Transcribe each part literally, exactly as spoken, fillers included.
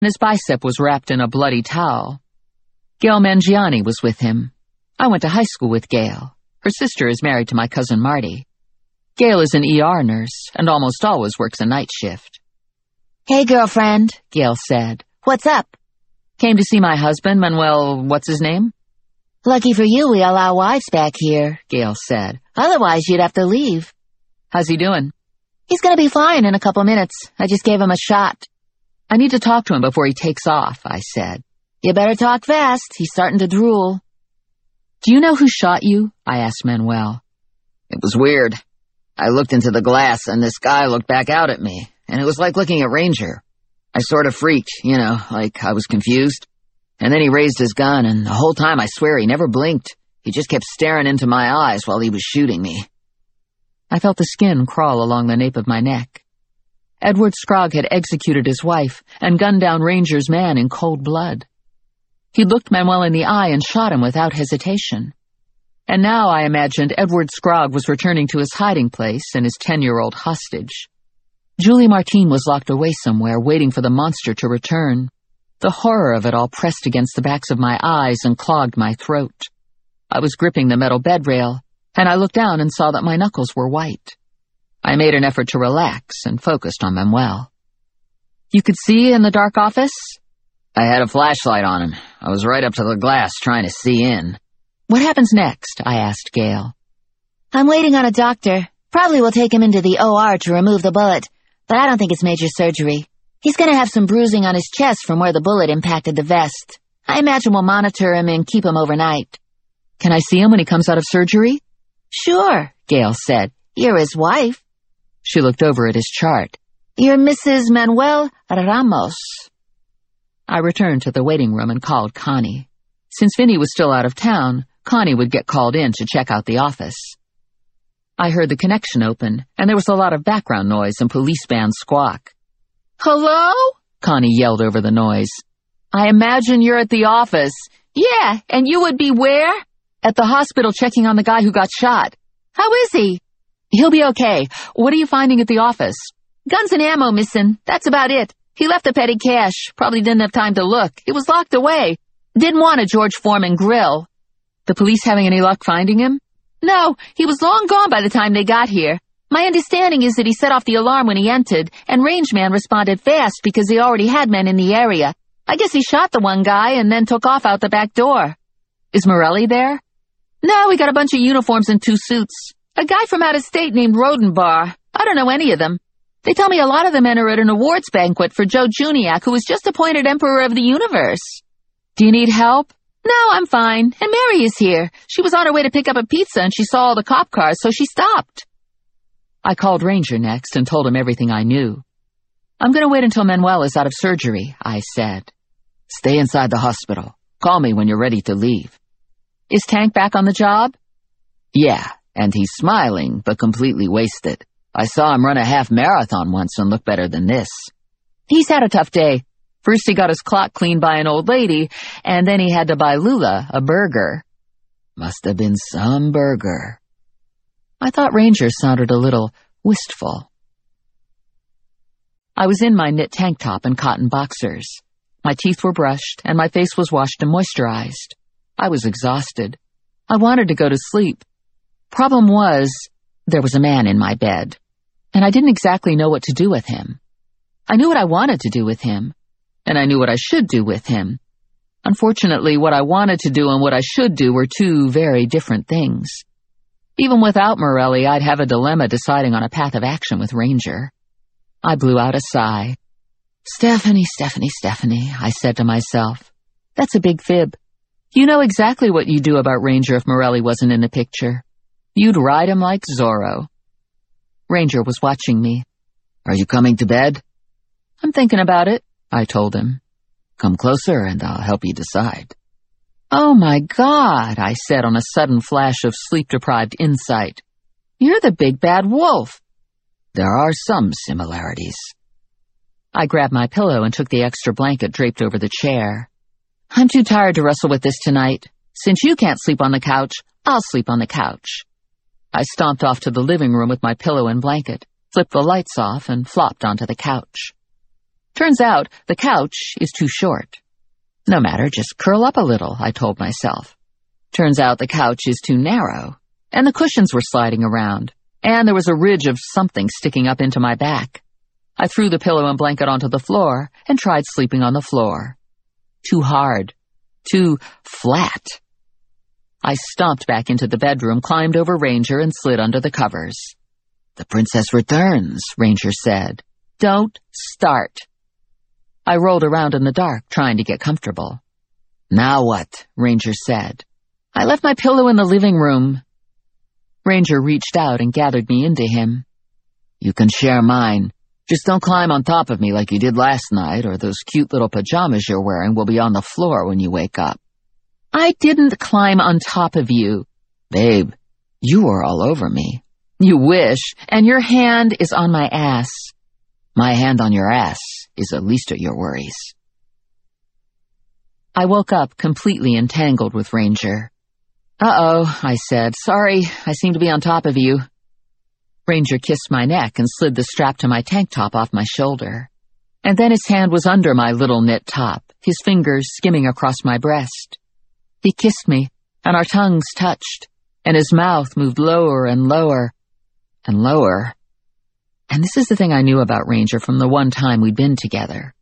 His bicep was wrapped in a bloody towel. Gail Mangiani was with him. I went to high school with Gail. Her sister is married to my cousin Marty. Gail is an E R nurse and almost always works a night shift. "Hey, girlfriend," Gail said. "What's up?" "Came to see my husband, Manuel, what's his name?" "Lucky for you we allow wives back here," Gail said. "Otherwise you'd have to leave." "How's he doing?" "He's gonna be fine in a couple minutes. I just gave him a shot." "I need to talk to him before he takes off," I said. "You better talk fast. He's starting to drool." "Do you know who shot you?" I asked Manuel. "It was weird. I looked into the glass and this guy looked back out at me, and it was like looking at Ranger. I sort of freaked, you know, like I was confused. And then he raised his gun, and the whole time I swear he never blinked. He just kept staring into my eyes while he was shooting me." I felt the skin crawl along the nape of my neck. Edward Scrogg had executed his wife and gunned down Ranger's man in cold blood. He looked Manuel in the eye and shot him without hesitation. And now I imagined Edward Scrogg was returning to his hiding place and his ten-year-old hostage. Julie Martine was locked away somewhere, waiting for the monster to return. The horror of it all pressed against the backs of my eyes and clogged my throat. I was gripping the metal bed rail, and I looked down and saw that my knuckles were white. I made an effort to relax and focused on Manuel. "You could see in the dark office?" "I had a flashlight on him. I was right up to the glass trying to see in." "What happens next?" I asked Gail. "I'm waiting on a doctor. Probably will take him into the O R to remove the bullet, but I don't think it's major surgery. He's gonna have some bruising on his chest from where the bullet impacted the vest. I imagine we'll monitor him and keep him overnight." "Can I see him when he comes out of surgery?" "Sure," Gail said. "You're his wife." She looked over at his chart. "You're Missus Manuel Ramos." I returned to the waiting room and called Connie. Since Vinny was still out of town, Connie would get called in to check out the office. I heard the connection open, and there was a lot of background noise and police band squawk. "Hello?" Connie yelled over the noise. "I imagine you're at the office." "Yeah, and you would be where?" "At the hospital checking on the guy who got shot." "How is he?" "He'll be okay. What are you finding at the office?" "Guns and ammo missing. That's about it. He left the petty cash. Probably didn't have time to look. It was locked away. Didn't want a George Foreman grill." "The police having any luck finding him?" "No, he was long gone by the time they got here. My understanding is that he set off the alarm when he entered, and Rangeman responded fast because he already had men in the area. I guess he shot the one guy and then took off out the back door." "Is Morelli there?" "No, we got a bunch of uniforms and two suits. A guy from out of state named Rodenbar. I don't know any of them. They tell me a lot of the men are at an awards banquet for Joe Juniak, who was just appointed Emperor of the Universe." "Do you need help?" "No, I'm fine. And Mary is here. She was on her way to pick up a pizza and she saw all the cop cars, so she stopped." I called Ranger next and told him everything I knew. "I'm going to wait until Manuel is out of surgery," I said. "Stay inside the hospital. Call me when you're ready to leave." "Is Tank back on the job?" "Yeah, and he's smiling, but completely wasted. I saw him run a half marathon once and look better than this." "He's had a tough day. First he got his clock cleaned by an old lady, and then he had to buy Lula a burger." "Must have been some burger." I thought Ranger sounded a little wistful. I was in my knit tank top and cotton boxers. My teeth were brushed, and my face was washed and moisturized. I was exhausted. I wanted to go to sleep. Problem was, there was a man in my bed, and I didn't exactly know what to do with him. I knew what I wanted to do with him, and I knew what I should do with him. Unfortunately, what I wanted to do and what I should do were two very different things. Even without Morelli, I'd have a dilemma deciding on a path of action with Ranger. I blew out a sigh. "Stephanie, Stephanie, Stephanie," I said to myself. "That's a big fib. You know exactly what you'd do about Ranger if Morelli wasn't in the picture. You'd ride him like Zorro." Ranger was watching me. "Are you coming to bed?" "I'm thinking about it," I told him. "Come closer and I'll help you decide." "Oh my God," I said on a sudden flash of sleep-deprived insight. "You're the big bad wolf." "There are some similarities." I grabbed my pillow and took the extra blanket draped over the chair. "I'm too tired to wrestle with this tonight. Since you can't sleep on the couch, I'll sleep on the couch." I stomped off to the living room with my pillow and blanket, flipped the lights off, and flopped onto the couch. Turns out the couch is too short. No matter, just curl up a little, I told myself. Turns out the couch is too narrow, and the cushions were sliding around, and there was a ridge of something sticking up into my back. I threw the pillow and blanket onto the floor and tried sleeping on the floor. Too hard. Too flat. I stomped back into the bedroom, climbed over Ranger, and slid under the covers. "The princess returns," Ranger said. "Don't start." I rolled around in the dark, trying to get comfortable. "Now what?" Ranger said. "I left my pillow in the living room." Ranger reached out and gathered me into him. "You can share mine. Just don't climb on top of me like you did last night, or those cute little pajamas you're wearing will be on the floor when you wake up." "I didn't climb on top of you." "Babe, you were all over me." "You wish, and your hand is on my ass." "My hand on your ass is the least of your worries." I woke up completely entangled with Ranger. "Uh-oh," I said. "Sorry, I seem to be on top of you." Ranger kissed my neck and slid the strap to my tank top off my shoulder. And then his hand was under my little knit top, his fingers skimming across my breast. He kissed me, and our tongues touched, and his mouth moved lower and lower and lower. And this is the thing I knew about Ranger from the one time we'd been together.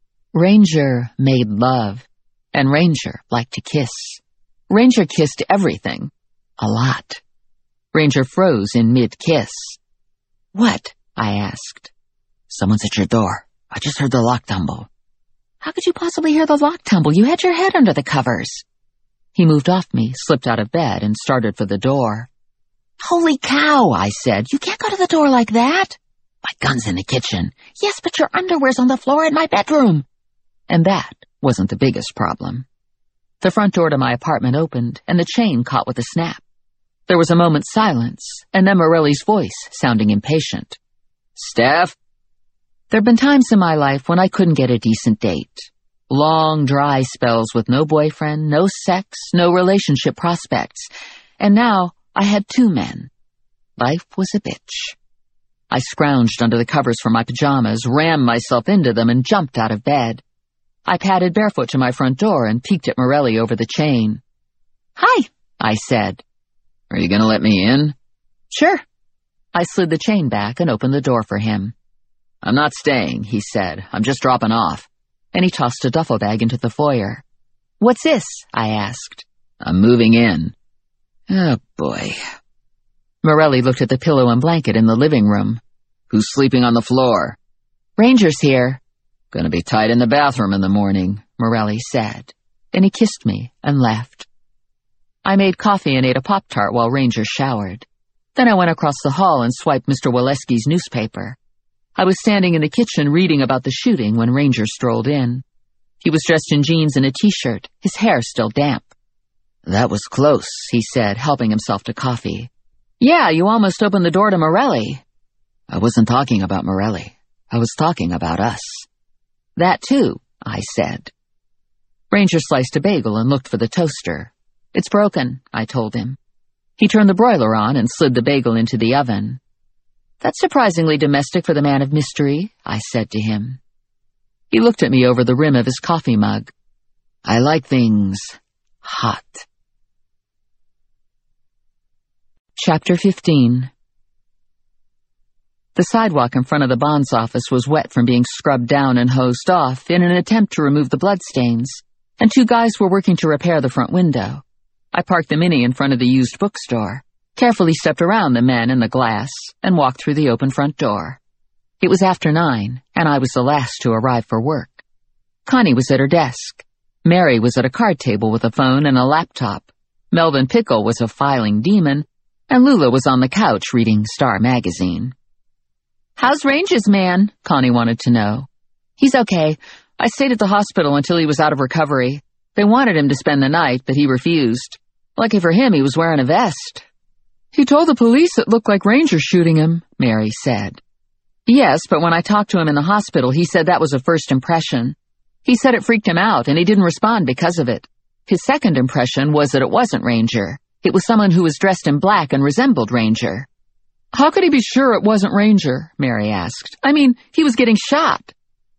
Ranger made love, and Ranger liked to kiss. Ranger kissed everything. A lot. Ranger froze in mid-kiss. "What?" I asked. "Someone's at your door. I just heard the lock tumble." "How could you possibly hear the lock tumble? You had your head under the covers." He moved off me, slipped out of bed, and started for the door. "Holy cow," I said. "You can't go to the door like that." "My gun's in the kitchen." "Yes, but your underwear's on the floor in my bedroom." And that wasn't the biggest problem. The front door to my apartment opened, and the chain caught with a snap. There was a moment's silence, and then Morelli's voice, sounding impatient. "Steph?" There'd been times in my life when I couldn't get a decent date. Long, dry spells with no boyfriend, no sex, no relationship prospects. And now I had two men. Life was a bitch. I scrounged under the covers for my pajamas, rammed myself into them, and jumped out of bed. I padded barefoot to my front door and peeked at Morelli over the chain. "Hi," I said. "Are you gonna let me in?" "Sure." I slid the chain back and opened the door for him. "I'm not staying," he said. "I'm just dropping off." And he tossed a duffel bag into the foyer. "What's this?" I asked. "I'm moving in." Oh, boy. Morelli looked at the pillow and blanket in the living room. "Who's sleeping on the floor?" "Ranger's here." "Gonna be tight in the bathroom in the morning," Morelli said. And he kissed me and left. I made coffee and ate a Pop-Tart while Ranger showered. Then I went across the hall and swiped Mister Waleski's newspaper. I was standing in the kitchen reading about the shooting when Ranger strolled in. He was dressed in jeans and a t-shirt, his hair still damp. "That was close," he said, helping himself to coffee. "Yeah, you almost opened the door to Morelli." "I wasn't talking about Morelli. I was talking about us." "That too," I said. Ranger sliced a bagel and looked for the toaster. "It's broken," I told him. He turned the broiler on and slid the bagel into the oven. "That's surprisingly domestic for the man of mystery," I said to him. He looked at me over the rim of his coffee mug. "I like things hot." Chapter fifteen. The sidewalk in front of the bonds office was wet from being scrubbed down and hosed off in an attempt to remove the bloodstains, and two guys were working to repair the front window. I parked the Mini in front of the used bookstore, carefully stepped around the men and the glass, and walked through the open front door. It was after nine, and I was the last to arrive for work. Connie was at her desk. Mary was at a card table with a phone and a laptop. Melvin Pickle was a filing demon, and Lula was on the couch reading Star magazine. "How's Ranger's man?" Connie wanted to know. "He's okay. I stayed at the hospital until he was out of recovery. They wanted him to spend the night, but he refused. Lucky for him, he was wearing a vest." "He told the police it looked like Ranger shooting him," Mary said. "Yes, but when I talked to him in the hospital, he said that was a first impression. He said it freaked him out, and he didn't respond because of it. His second impression was that it wasn't Ranger. It was someone who was dressed in black and resembled Ranger." "How could he be sure it wasn't Ranger?" Mary asked. "I mean, he was getting shot."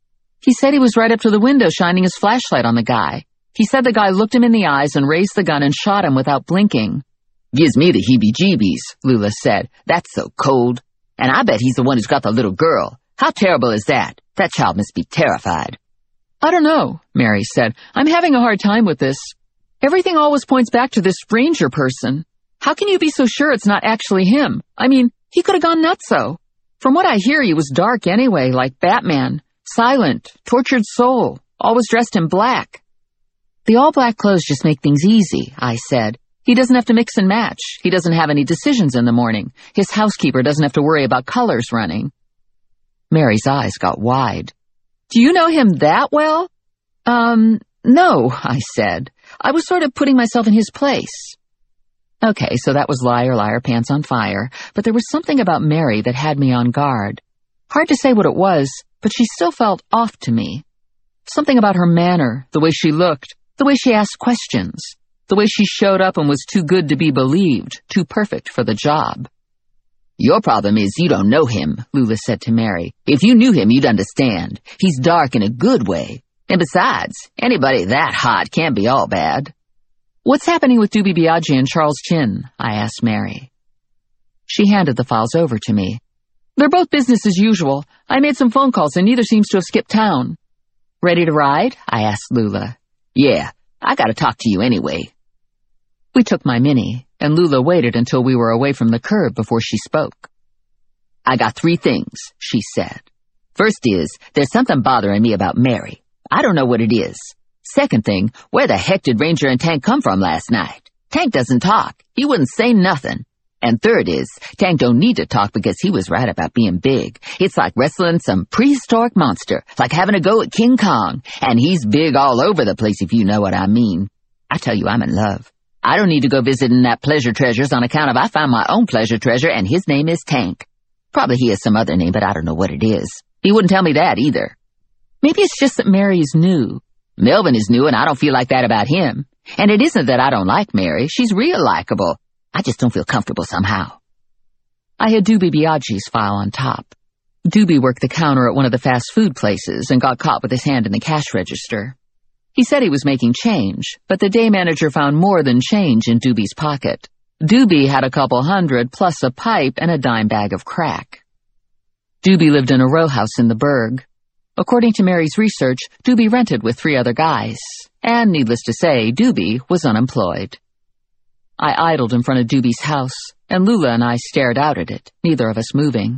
He said he was right up to the window shining his flashlight on the guy. He said the guy looked him in the eyes and raised the gun and shot him without blinking. Gives me the heebie-jeebies, Lula said. That's so cold. And I bet he's the one who's got the little girl. How terrible is that? That child must be terrified. I don't know, Mary said. I'm having a hard time with this. Everything always points back to this Ranger person. How can you be so sure it's not actually him? I mean, he could have gone nutso. From what I hear, he was dark anyway, like Batman. Silent, tortured soul, always dressed in black. The all-black clothes just make things easy, I said. He doesn't have to mix and match. He doesn't have any decisions in the morning. His housekeeper doesn't have to worry about colors running. Mary's eyes got wide. Do you know him that well? Um, no, I said. I was sort of putting myself in his place. Okay, so that was liar, liar, pants on fire, but there was something about Mary that had me on guard. Hard to say what it was, but she still felt off to me. Something about her manner, the way she looked, the way she asked questions, the way she showed up and was too good to be believed, too perfect for the job. Your problem is you don't know him, Lula said to Mary. If you knew him, you'd understand. He's dark in a good way. And besides, anybody that hot can't be all bad. What's happening with Doobie Biagi and Charles Chin? I asked Mary. She handed the files over to me. They're both business as usual. I made some phone calls and neither seems to have skipped town. Ready to ride? I asked Lula. Yeah, I gotta talk to you anyway. We took my Mini, and Lula waited until we were away from the curb before she spoke. I got three things, she said. First is, there's something bothering me about Mary. I don't know what it is. Second thing, where the heck did Ranger and Tank come from last night? Tank doesn't talk. He wouldn't say nothing. And third is, Tank don't need to talk because he was right about being big. It's like wrestling some prehistoric monster, like having a go at King Kong. And he's big all over the place if you know what I mean. I tell you, I'm in love. I don't need to go visiting that Pleasure Treasures on account of I found my own pleasure treasure and his name is Tank. Probably he has some other name, but I don't know what it is. He wouldn't tell me that either. Maybe it's just that Mary's new. Melvin is new and I don't feel like that about him. And it isn't that I don't like Mary. She's real likable. I just don't feel comfortable somehow. I had Doobie Biagi's file on top. Doobie worked the counter at one of the fast food places and got caught with his hand in the cash register. He said he was making change, but the day manager found more than change in Doobie's pocket. Doobie had a couple hundred plus a pipe and a dime bag of crack. Doobie lived in a row house in the Burg. According to Mary's research, Doobie rented with three other guys, and needless to say, Doobie was unemployed. I idled in front of Doobie's house, and Lula and I stared out at it, neither of us moving.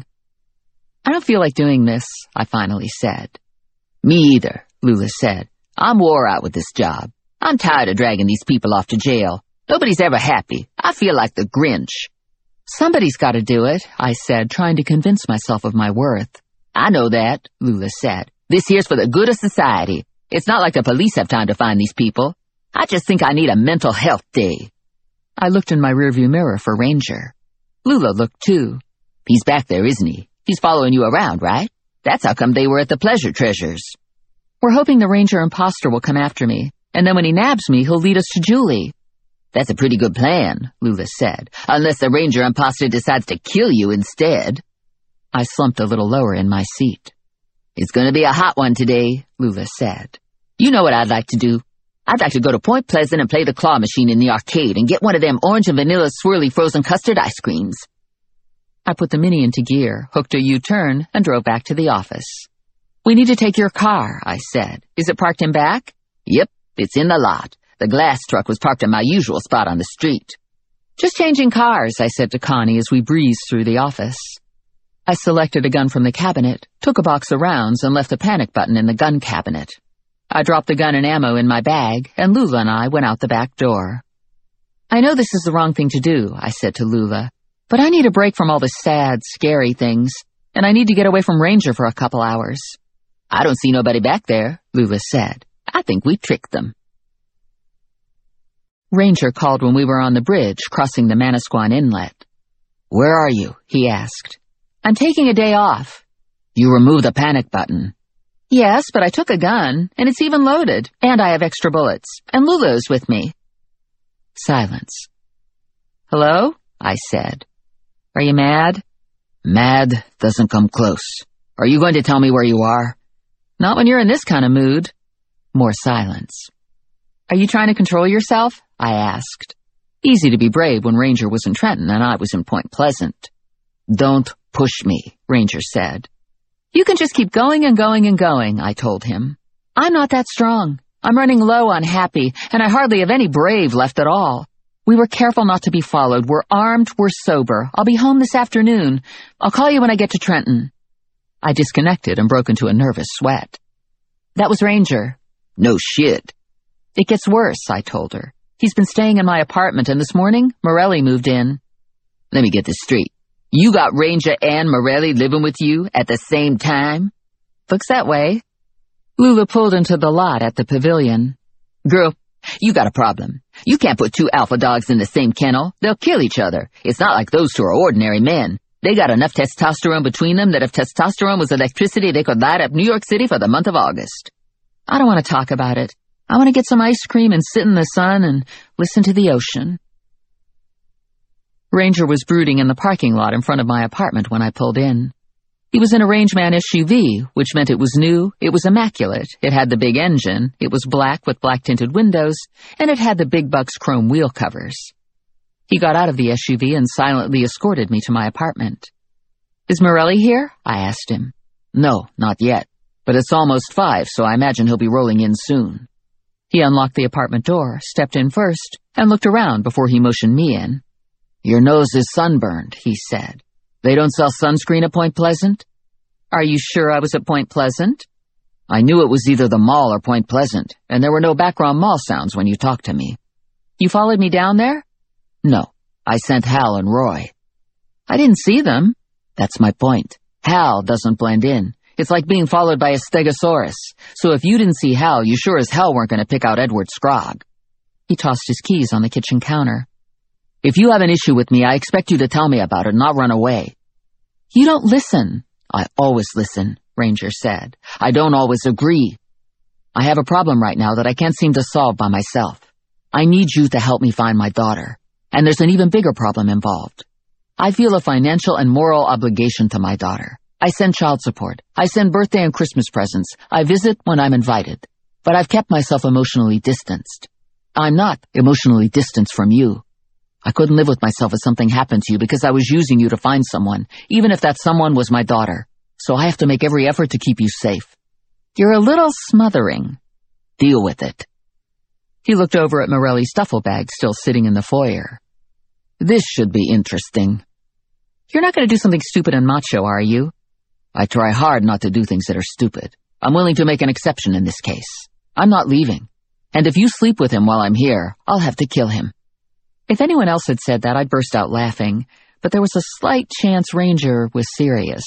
I don't feel like doing this, I finally said. Me either, Lula said. I'm wore out with this job. I'm tired of dragging these people off to jail. Nobody's ever happy. I feel like the Grinch. Somebody's got to do it, I said, trying to convince myself of my worth. I know that, Lula said. This here's for the good of society. It's not like the police have time to find these people. I just think I need a mental health day. I looked in my rearview mirror for Ranger. Lula looked too. He's back there, isn't he? He's following you around, right? That's how come they were at the Pleasure Treasures. We're hoping the Ranger imposter will come after me, and then when he nabs me, he'll lead us to Julie. That's a pretty good plan, Lula said, unless the Ranger imposter decides to kill you instead. I slumped a little lower in my seat. It's going to be a hot one today, Lula said. You know what I'd like to do? I'd like to go to Point Pleasant and play the claw machine in the arcade and get one of them orange and vanilla swirly frozen custard ice creams. I put the Mini into gear, hooked a U-turn, and drove back to the office. We need to take your car, I said. Is it parked in back? Yep, it's in the lot. The glass truck was parked in my usual spot on the street. Just changing cars, I said to Connie as we breezed through the office. I selected a gun from the cabinet, took a box of rounds, and left the panic button in the gun cabinet. I dropped the gun and ammo in my bag, and Lula and I went out the back door. I know this is the wrong thing to do, I said to Lula, but I need a break from all the sad, scary things, and I need to get away from Ranger for a couple hours. I don't see nobody back there, Lula said. I think we tricked them. Ranger called when we were on the bridge crossing the Manasquan Inlet. Where are you? He asked. I'm taking a day off. You removed the panic button. Yes, but I took a gun, and it's even loaded, and I have extra bullets, and Lula's with me. Silence. Hello? I said. Are you mad? Mad doesn't come close. Are you going to tell me where you are? Not when you're in this kind of mood. More silence. Are you trying to control yourself? I asked. Easy to be brave when Ranger was in Trenton and I was in Point Pleasant. Don't push me, Ranger said. You can just keep going and going and going, I told him. I'm not that strong. I'm running low on happy, and I hardly have any brave left at all. We were careful not to be followed. We're armed, we're sober. I'll be home this afternoon. I'll call you when I get to Trenton. I disconnected and broke into a nervous sweat. That was Ranger. No shit. It gets worse, I told her. He's been staying in my apartment, and this morning, Morelli moved in. Let me get this straight. You got Ranger and Morelli living with you at the same time? Looks that way. Lula pulled into the lot at the pavilion. Girl, you got a problem. You can't put two alpha dogs in the same kennel. They'll kill each other. It's not like those two are ordinary men. They got enough testosterone between them that if testosterone was electricity, they could light up New York City for the month of August. I don't want to talk about it. I want to get some ice cream and sit in the sun and listen to the ocean. Ranger was brooding in the parking lot in front of my apartment when I pulled in. He was in a Rangeman S U V, which meant it was new, it was immaculate, it had the big engine, it was black with black-tinted windows, and it had the big bucks chrome wheel covers. He got out of the S U V and silently escorted me to my apartment. Is Morelli here? I asked him. No, not yet. But it's almost five, so I imagine he'll be rolling in soon. He unlocked the apartment door, stepped in first, and looked around before he motioned me in. Your nose is sunburned, he said. They don't sell sunscreen at Point Pleasant? Are you sure I was at Point Pleasant? I knew it was either the mall or Point Pleasant, and there were no background mall sounds when you talked to me. You followed me down there? No, I sent Hal and Roy. I didn't see them. That's my point. Hal doesn't blend in. It's like being followed by a stegosaurus. So if you didn't see Hal, you sure as hell weren't going to pick out Edward Scrogg. He tossed his keys on the kitchen counter. If you have an issue with me, I expect you to tell me about it, not run away. You don't listen. I always listen, Ranger said. I don't always agree. I have a problem right now that I can't seem to solve by myself. I need you to help me find my daughter. And there's an even bigger problem involved. I feel a financial and moral obligation to my daughter. I send child support. I send birthday and Christmas presents. I visit when I'm invited. But I've kept myself emotionally distanced. I'm not emotionally distanced from you. I couldn't live with myself if something happened to you because I was using you to find someone, even if that someone was my daughter. So I have to make every effort to keep you safe. You're a little smothering. Deal with it. He looked over at Morelli's duffel bag still sitting in the foyer. This should be interesting. You're not going to do something stupid and macho, are you? I try hard not to do things that are stupid. I'm willing to make an exception in this case. I'm not leaving. And if you sleep with him while I'm here, I'll have to kill him. If anyone else had said that, I'd burst out laughing, but there was a slight chance Ranger was serious.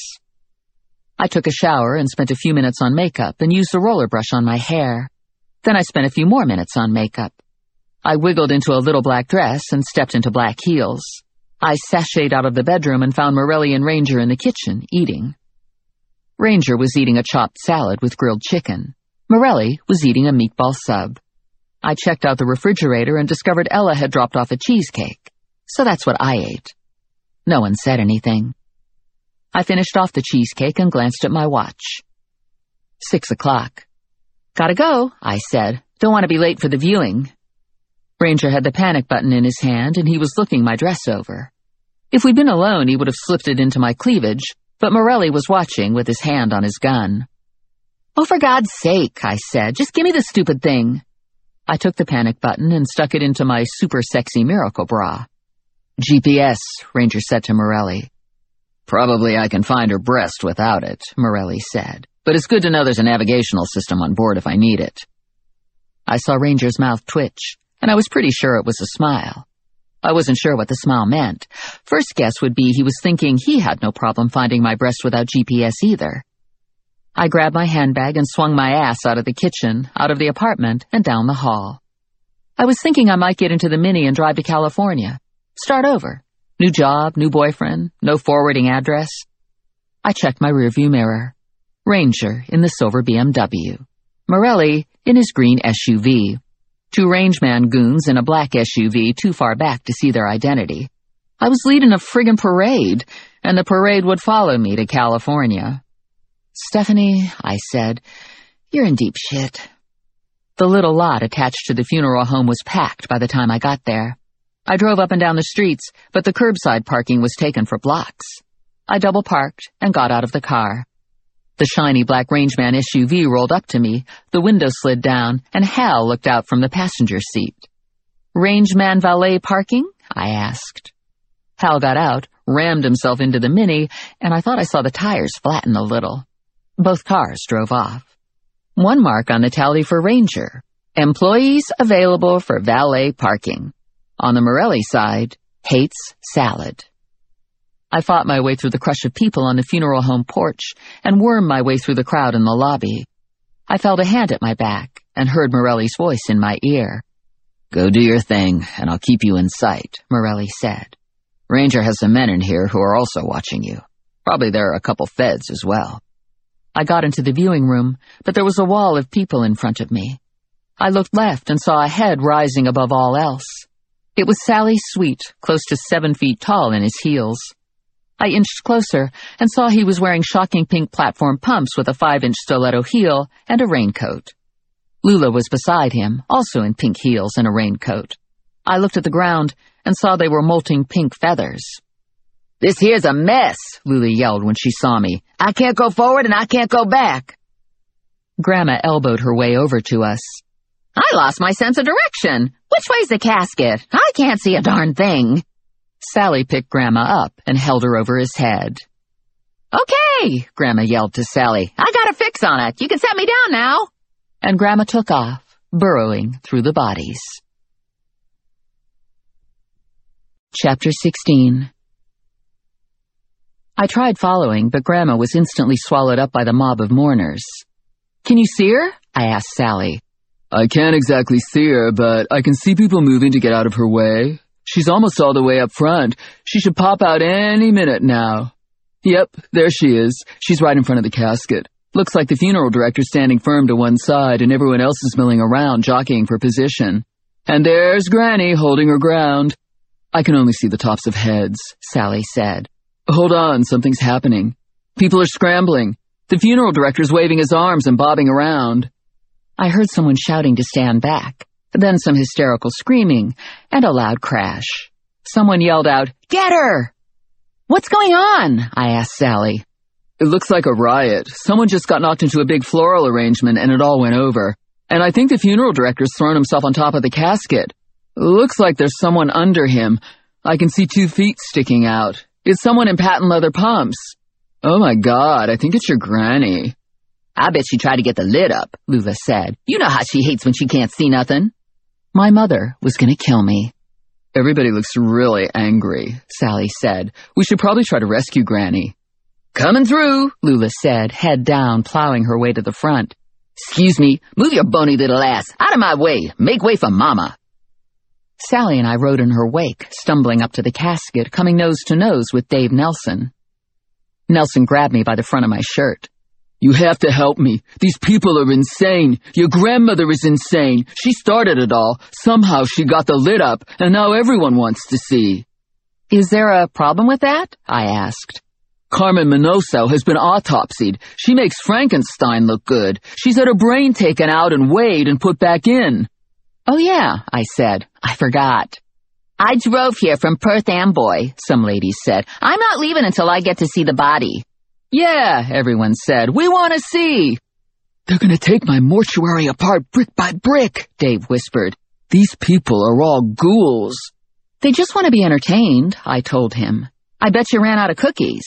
I took a shower and spent a few minutes on makeup and used a roller brush on my hair. Then I spent a few more minutes on makeup. I wiggled into a little black dress and stepped into black heels. I sashayed out of the bedroom and found Morelli and Ranger in the kitchen, eating. Ranger was eating a chopped salad with grilled chicken. Morelli was eating a meatball sub. I checked out the refrigerator and discovered Ella had dropped off a cheesecake. So that's what I ate. No one said anything. I finished off the cheesecake and glanced at my watch. Six o'clock. Gotta go, I said. Don't want to be late for the viewing. Ranger had the panic button in his hand and he was looking my dress over. If we'd been alone, he would have slipped it into my cleavage, but Morelli was watching with his hand on his gun. Oh, for God's sake, I said, just give me the stupid thing. I took the panic button and stuck it into my super sexy miracle bra. G P S, Ranger said to Morelli. Probably I can find her breast without it, Morelli said. But it's good to know there's a navigational system on board if I need it. I saw Ranger's mouth twitch, and I was pretty sure it was a smile. I wasn't sure what the smile meant. First guess would be he was thinking he had no problem finding my breast without G P S either. I grabbed my handbag and swung my ass out of the kitchen, out of the apartment, and down the hall. I was thinking I might get into the Mini and drive to California. Start over. New job, new boyfriend, no forwarding address. I checked my rearview mirror. Ranger in the silver B M W. Morelli in his green S U V. Two Rangeman goons in a black S U V too far back to see their identity. I was leading a friggin' parade, and the parade would follow me to California. Stephanie, I said, You're in deep shit. The little lot attached to the funeral home was packed by the time I got there. I drove up and down the streets, but the curbside parking was taken for blocks. I double-parked and got out of the car. The shiny black Rangeman S U V rolled up to me, the window slid down, and Hal looked out from the passenger seat. "Rangeman valet parking?" I asked. Hal got out, rammed himself into the Mini, and I thought I saw the tires flatten a little. Both cars drove off. One mark on the tally for Ranger. Employees available for valet parking. On the Morelli side, hates salad. I fought my way through the crush of people on the funeral home porch and wormed my way through the crowd in the lobby. I felt a hand at my back and heard Morelli's voice in my ear. "Go do your thing, and I'll keep you in sight," Morelli said. "Ranger has some men in here who are also watching you. Probably there are a couple feds as well." I got into the viewing room, but there was a wall of people in front of me. I looked left and saw a head rising above all else. It was Sally Sweet, close to seven feet tall in his heels. I inched closer and saw he was wearing shocking pink platform pumps with a five-inch stiletto heel and a raincoat. Lula was beside him, also in pink heels and a raincoat. I looked at the ground and saw they were molting pink feathers. "This here's a mess," Lula yelled when she saw me. "I can't go forward and I can't go back." Grandma elbowed her way over to us. "I lost my sense of direction. Which way's the casket? I can't see a darn thing." Sally picked Grandma up and held her over his head. "Okay," Grandma yelled to Sally. "I got a fix on it. You can set me down now." And Grandma took off, burrowing through the bodies. Chapter sixteen. I tried following, but Grandma was instantly swallowed up by the mob of mourners. "Can you see her?" I asked Sally. "I can't exactly see her, but I can see people moving to get out of her way. She's almost all the way up front. She should pop out any minute now." "Yep, there she is. She's right in front of the casket. Looks like the funeral director's standing firm to one side and everyone else is milling around, jockeying for position. And there's Granny holding her ground." "I can only see the tops of heads," Sally said. "Hold on, something's happening. People are scrambling. The funeral director's waving his arms and bobbing around." I heard someone shouting to stand back, then some hysterical screaming, and a loud crash. Someone yelled out, "Get her!" "What's going on?" I asked Sally. "It looks like a riot. Someone just got knocked into a big floral arrangement and it all went over. And I think the funeral director's thrown himself on top of the casket. Looks like there's someone under him. I can see two feet sticking out. It's someone in patent leather pumps. Oh my God, I think it's your Granny." "I bet she tried to get the lid up," Lula said. "You know how she hates when she can't see nothing." My mother was going to kill me. "Everybody looks really angry," Sally said. "We should probably try to rescue Granny." "Coming through," Lula said, head down, plowing her way to the front. "Excuse me, move your bony little ass out of my way. Make way for Mama." Sally and I rode in her wake, stumbling up to the casket, coming nose to nose with Dave Nelson. Nelson grabbed me by the front of my shirt. "You have to help me. These people are insane. Your grandmother is insane. She started it all. Somehow she got the lid up, and now everyone wants to see." "Is there a problem with that?" I asked. "Carmen Minoso has been autopsied. She makes Frankenstein look good. She's had her brain taken out and weighed and put back in." "Oh yeah," I said. "I forgot." "I drove here from Perth Amboy," some ladies said. "I'm not leaving until I get to see the body." "Yeah," everyone said. "We want to see." "They're going to take my mortuary apart brick by brick," Dave whispered. "These people are all ghouls." "They just want to be entertained," I told him. "I bet you ran out of cookies."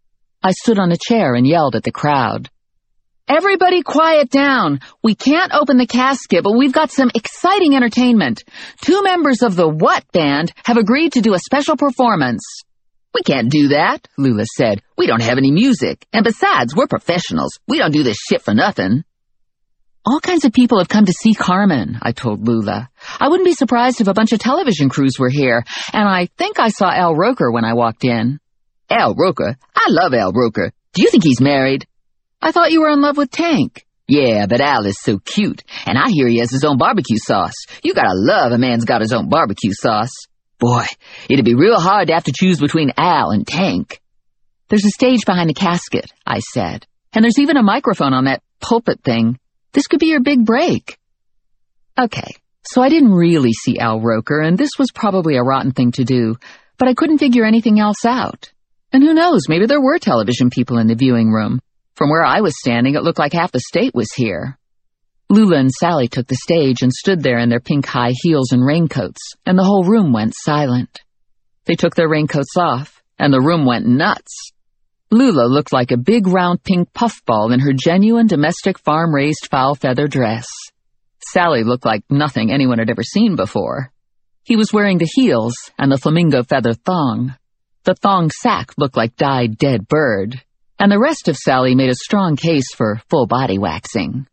I stood on a chair and yelled at the crowd. "Everybody quiet down. We can't open the casket, but we've got some exciting entertainment. Two members of the What Band have agreed to do a special performance." "We can't do that," Lula said. "We don't have any music. And besides, we're professionals. We don't do this shit for nothing." "All kinds of people have come to see Carmen," I told Lula. "I wouldn't be surprised if a bunch of television crews were here, and I think I saw Al Roker when I walked in." "Al Roker? I love Al Roker. Do you think he's married?" "I thought you were in love with Tank." "Yeah, but Al is so cute. And I hear he has his own barbecue sauce. You gotta love a man's got his own barbecue sauce. Boy, it'd be real hard to have to choose between Al and Tank." "There's a stage behind the casket," I said. "And there's even a microphone on that pulpit thing." This could be your big break. Okay, so I didn't really see Al Roker, and this was probably a rotten thing to do, but I couldn't figure anything else out. And who knows, maybe there were television people in the viewing room. From where I was standing, it looked like half the state was here. Lula and Sally took the stage and stood there in their pink high heels and raincoats, and the whole room went silent. They took their raincoats off, and the room went nuts. Lula looked like a big round pink puffball in her genuine domestic farm-raised foul feather dress. Sally looked like nothing anyone had ever seen before. He was wearing the heels and the flamingo feather thong. The thong sack looked like dyed dead bird, and the rest of Sally made a strong case for full body waxing.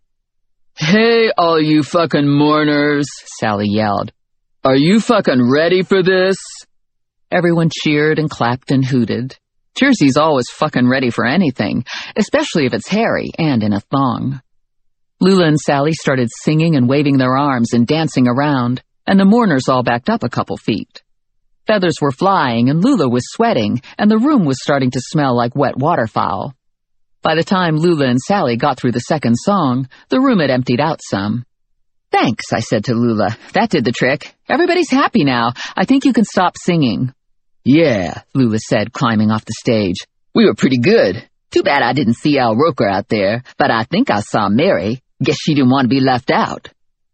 Hey, all you fucking mourners, Sally yelled. Are you fucking ready for this? Everyone cheered and clapped and hooted. Jersey's always fucking ready for anything, especially if it's hairy and in a thong. Lula and Sally started singing and waving their arms and dancing around, and the mourners all backed up a couple feet. Feathers were flying and Lula was sweating, and the room was starting to smell like wet waterfowl. By the time Lula and Sally got through the second song, the room had emptied out some. Thanks, I said to Lula. That did the trick. Everybody's happy now. I think you can stop singing. Yeah, Lula said, climbing off the stage. We were pretty good. Too bad I didn't see Al Roker out there, but I think I saw Mary. Guess she didn't want to be left out.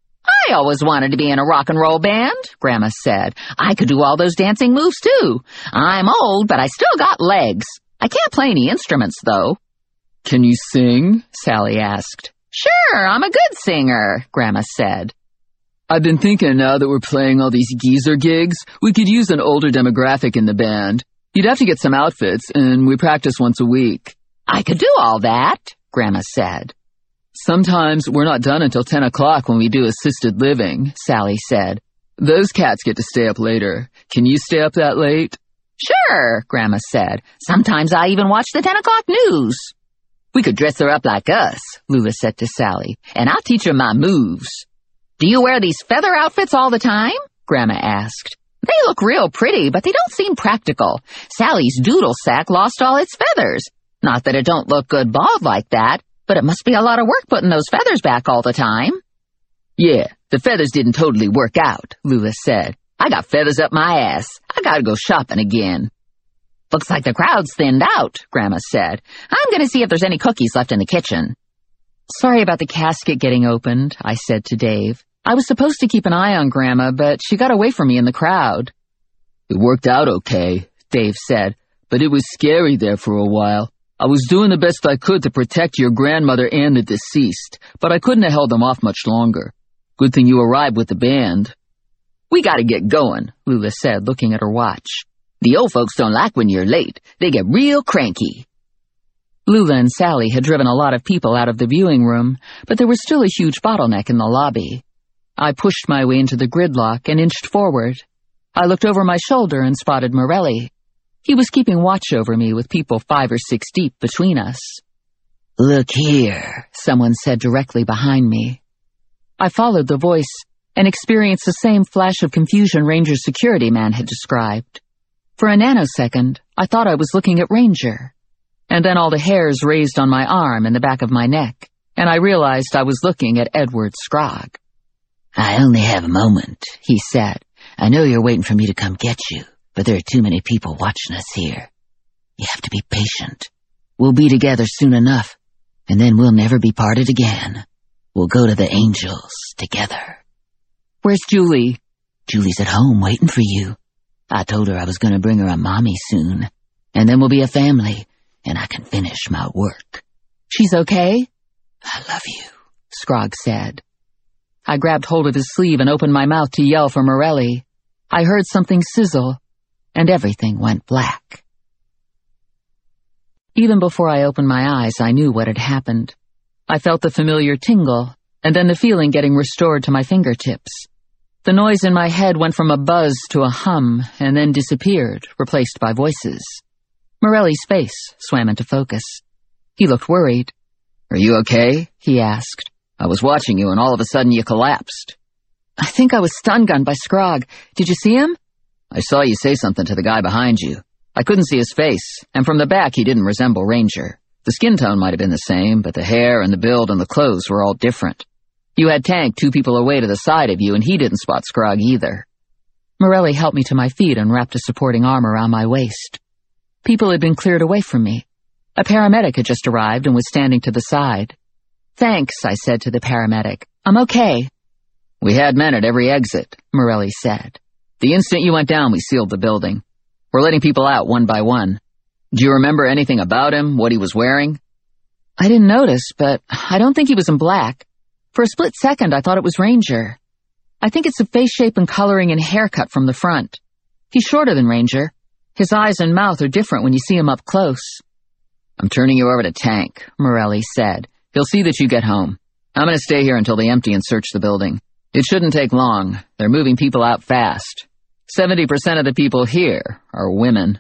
I always wanted to be in a rock and roll band, Grandma said. I could do all those dancing moves, too. I'm old, but I still got legs. I can't play any instruments, though. Can you sing? Sally asked. Sure, I'm a good singer, Grandma said. I've been thinking now that we're playing all these geezer gigs, we could use an older demographic in the band. You'd have to get some outfits, and we practice once a week. I could do all that, Grandma said. Sometimes we're not done until ten o'clock when we do assisted living, Sally said. Those cats get to stay up later. Can you stay up that late? Sure, Grandma said. Sometimes I even watch the ten o'clock news. We could dress her up like us, Lula said to Sally, and I'll teach her my moves. Do you wear these feather outfits all the time? Grandma asked. They look real pretty, but they don't seem practical. Sally's doodle sack lost all its feathers. Not that it don't look good bald like that, but it must be a lot of work putting those feathers back all the time. Yeah, the feathers didn't totally work out, Lula said. I got feathers up my ass. I gotta go shopping again. Looks like the crowd's thinned out, Grandma said. I'm gonna see if there's any cookies left in the kitchen. Sorry about the casket getting opened, I said to Dave. I was supposed to keep an eye on Grandma, but she got away from me in the crowd. It worked out okay, Dave said, but it was scary there for a while. I was doing the best I could to protect your grandmother and the deceased, but I couldn't have held them off much longer. Good thing you arrived with the band. We gotta get going, Lula said, looking at her watch. The old folks don't like when you're late. They get real cranky. Lula and Sally had driven a lot of people out of the viewing room, but there was still a huge bottleneck in the lobby. I pushed my way into the gridlock and inched forward. I looked over my shoulder and spotted Morelli. He was keeping watch over me with people five or six deep between us. Look here, someone said directly behind me. I followed the voice and experienced the same flash of confusion Ranger's security man had described. For a nanosecond, I thought I was looking at Ranger. And then all the hairs raised on my arm and the back of my neck, and I realized I was looking at Edward Scrogg. I only have a moment, he said. I know you're waiting for me to come get you, but there are too many people watching us here. You have to be patient. We'll be together soon enough, and then we'll never be parted again. We'll go to the Angels together. Where's Julie? Julie's at home waiting for you. I told her I was going to bring her a mommy soon, and then we'll be a family, and I can finish my work. She's okay? I love you, Scrogg said. I grabbed hold of his sleeve and opened my mouth to yell for Morelli. I heard something sizzle, and everything went black. Even before I opened my eyes, I knew what had happened. I felt the familiar tingle, and then the feeling getting restored to my fingertips. The noise in my head went from a buzz to a hum, and then disappeared, replaced by voices. Morelli's face swam into focus. He looked worried. Are you okay? He asked. I was watching you, and all of a sudden you collapsed. I think I was stun-gunned by Scrogg. Did you see him? I saw you say something to the guy behind you. I couldn't see his face, and from the back he didn't resemble Ranger. The skin tone might have been the same, but the hair and the build and the clothes were all different. You had Tank two people away to the side of you, and he didn't spot Scrog either. Morelli helped me to my feet and wrapped a supporting arm around my waist. People had been cleared away from me. A paramedic had just arrived and was standing to the side. "Thanks," I said to the paramedic. "I'm okay." "We had men at every exit," Morelli said. "The instant you went down, we sealed the building. We're letting people out one by one. Do you remember anything about him, what he was wearing?" I didn't notice, but I don't think he was in black. For a split second, I thought it was Ranger. I think it's the face shape and coloring and haircut from the front. He's shorter than Ranger. His eyes and mouth are different when you see him up close. "I'm turning you over to Tank," Morelli said. "He'll see that you get home. I'm going to stay here until they empty and search the building. It shouldn't take long. They're moving people out fast. Seventy percent of the people here are women."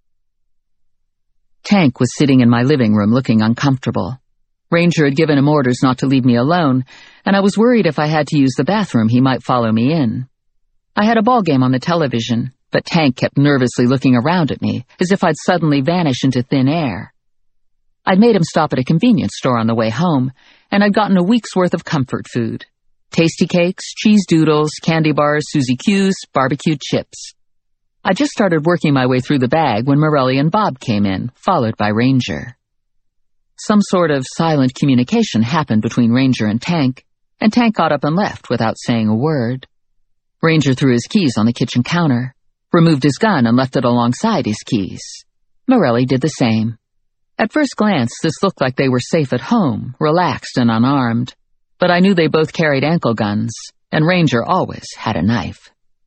Tank was sitting in my living room looking uncomfortable. Ranger had given him orders not to leave me alone, and I was worried if I had to use the bathroom he might follow me in. I had a ball game on the television, but Tank kept nervously looking around at me, as if I'd suddenly vanish into thin air. I'd made him stop at a convenience store on the way home, and I'd gotten a week's worth of comfort food. Tasty cakes, cheese doodles, candy bars, Suzy Q's, barbecued chips. I just started working my way through the bag when Morelli and Bob came in, followed by Ranger. Some sort of silent communication happened between Ranger and Tank, and Tank got up and left without saying a word. Ranger threw his keys on the kitchen counter, removed his gun and left it alongside his keys. Morelli did the same. At first glance, this looked like they were safe at home, relaxed and unarmed, but I knew they both carried ankle guns, and Ranger always had a knife.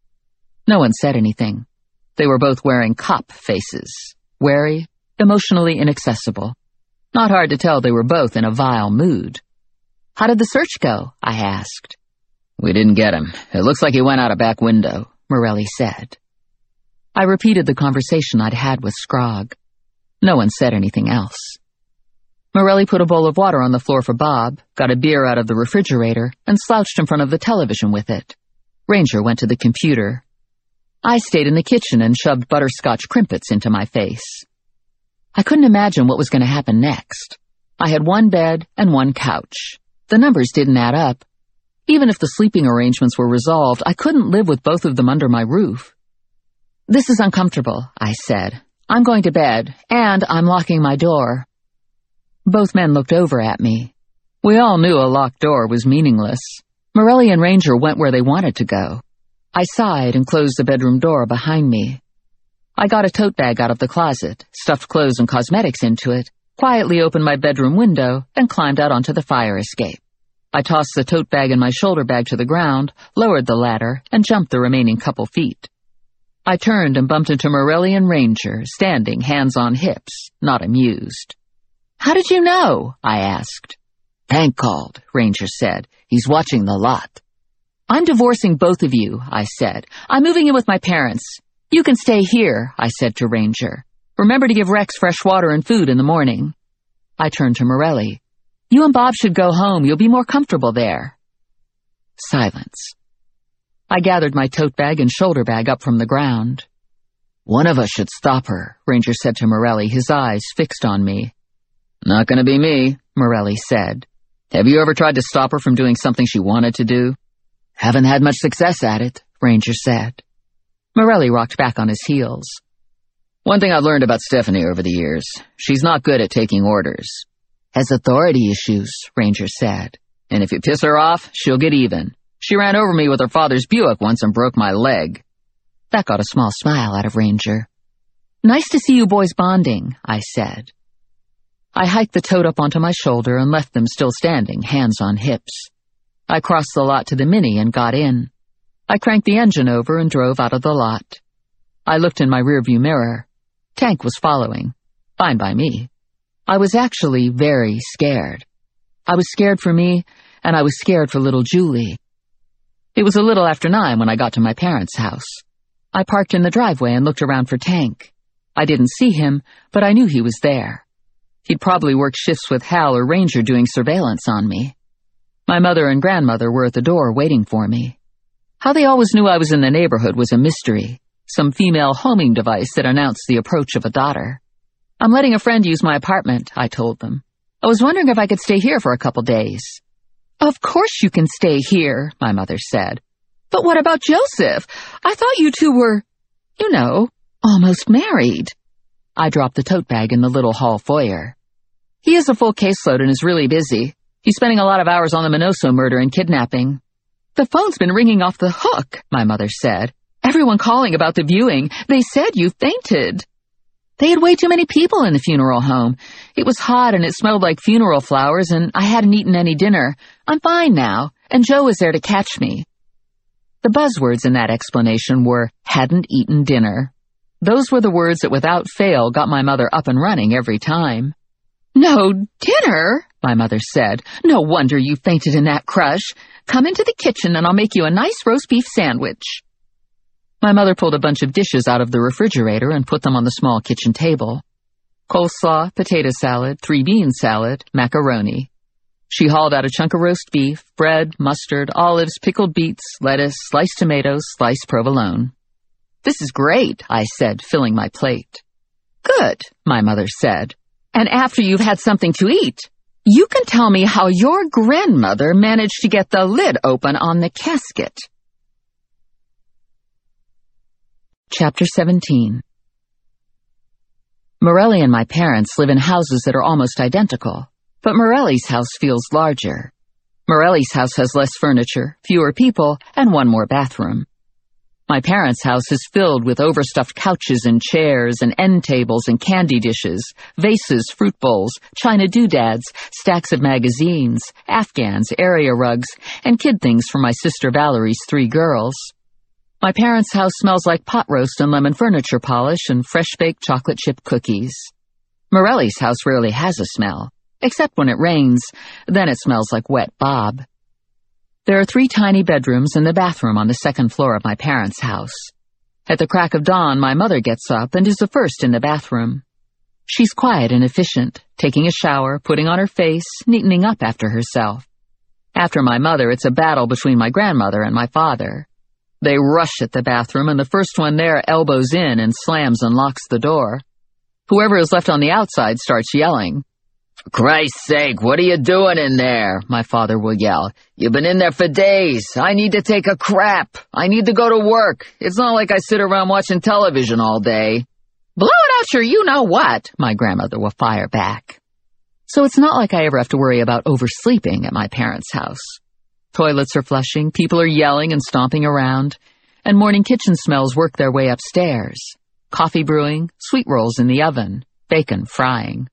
No one said anything. They were both wearing cop faces, wary, emotionally inaccessible. Not hard to tell they were both in a vile mood. "How did the search go?" I asked. "We didn't get him. It looks like he went out a back window," Morelli said. I repeated the conversation I'd had with Scrog. No one said anything else. Morelli put a bowl of water on the floor for Bob, got a beer out of the refrigerator, and slouched in front of the television with it. Ranger went to the computer. I stayed in the kitchen and shoved butterscotch crimpets into my face. I couldn't imagine what was going to happen next. I had one bed and one couch. The numbers didn't add up. Even if the sleeping arrangements were resolved, I couldn't live with both of them under my roof. "This is uncomfortable," I said. "I'm going to bed, and I'm locking my door." Both men looked over at me. We all knew a locked door was meaningless. Morelli and Ranger went where they wanted to go. I sighed and closed the bedroom door behind me. I got a tote bag out of the closet, stuffed clothes and cosmetics into it, quietly opened my bedroom window, and climbed out onto the fire escape. I tossed the tote bag and my shoulder bag to the ground, lowered the ladder, and jumped the remaining couple feet. I turned and bumped into Morelli and Ranger, standing hands on hips, not amused. "How did you know?" I asked. "Tank called," Ranger said. "He's watching the lot." "I'm divorcing both of you," I said. "I'm moving in with my parents. You can stay here," I said to Ranger. "Remember to give Rex fresh water and food in the morning." I turned to Morelli. "You and Bob should go home. You'll be more comfortable there." Silence. I gathered my tote bag and shoulder bag up from the ground. "One of us should stop her," Ranger said to Morelli, his eyes fixed on me. "Not gonna be me," Morelli said. "Have you ever tried to stop her from doing something she wanted to do?" "Haven't had much success at it," Ranger said. Morelli rocked back on his heels. "One thing I've learned about Stephanie over the years, she's not good at taking orders." "Has authority issues," Ranger said. "And if you piss her off, she'll get even. She ran over me with her father's Buick once and broke my leg." That got a small smile out of Ranger. "Nice to see you boys bonding," I said. I hiked the tote up onto my shoulder and left them still standing, hands on hips. I crossed the lot to the Mini and got in. I cranked the engine over and drove out of the lot. I looked in my rearview mirror. Tank was following. Fine by me. I was actually very scared. I was scared for me, and I was scared for little Julie. It was a little after nine when I got to my parents' house. I parked in the driveway and looked around for Tank. I didn't see him, but I knew he was there. He'd probably worked shifts with Hal or Ranger doing surveillance on me. My mother and grandmother were at the door waiting for me. How they always knew I was in the neighborhood was a mystery, some female homing device that announced the approach of a daughter. I'm letting a friend use my apartment, I told them. I was wondering if I could stay here for a couple days. Of course you can stay here, my mother said. But what about Joseph? I thought you two were, you know, almost married. I dropped the tote bag in the little hall foyer. He has a full caseload and is really busy. He's spending a lot of hours on the Minoso murder and kidnapping. The phone's been ringing off the hook, my mother said. Everyone calling about the viewing. They said you fainted. They had way too many people in the funeral home. It was hot and it smelled like funeral flowers and I hadn't eaten any dinner. I'm fine now, and Joe was there to catch me. The buzzwords in that explanation were, hadn't eaten dinner. Those were the words that without fail got my mother up and running every time. No dinner, my mother said. No wonder you fainted in that crush. Come into the kitchen and I'll make you a nice roast beef sandwich. My mother pulled a bunch of dishes out of the refrigerator and put them on the small kitchen table. Coleslaw, potato salad, three bean salad, macaroni. She hauled out a chunk of roast beef, bread, mustard, olives, pickled beets, lettuce, sliced tomatoes, sliced provolone. This is great, I said, filling my plate. Good, my mother said. And after you've had something to eat, you can tell me how your grandmother managed to get the lid open on the casket. Chapter seventeen. Morelli and my parents live in houses that are almost identical, but Morelli's house feels larger. Morelli's house has less furniture, fewer people, and one more bathroom. My parents' house is filled with overstuffed couches and chairs and end tables and candy dishes, vases, fruit bowls, china doodads, stacks of magazines, Afghans, area rugs, and kid things for my sister Valerie's three girls. My parents' house smells like pot roast and lemon furniture polish and fresh-baked chocolate chip cookies. Morelli's house rarely has a smell, except when it rains. Then it smells like wet Bob. There are three tiny bedrooms and the bathroom on the second floor of my parents' house. At the crack of dawn, my mother gets up and is the first in the bathroom. She's quiet and efficient, taking a shower, putting on her face, neatening up after herself. After my mother, it's a battle between my grandmother and my father. They rush at the bathroom, and the first one there elbows in and slams and locks the door. Whoever is left on the outside starts yelling. For Christ's sake, what are you doing in there? My father will yell. You've been in there for days. I need to take a crap. I need to go to work. It's not like I sit around watching television all day. Blow it out your you-know-what, my grandmother will fire back. So it's not like I ever have to worry about oversleeping at my parents' house. Toilets are flushing, people are yelling and stomping around, and morning kitchen smells work their way upstairs. Coffee brewing, sweet rolls in the oven, bacon frying.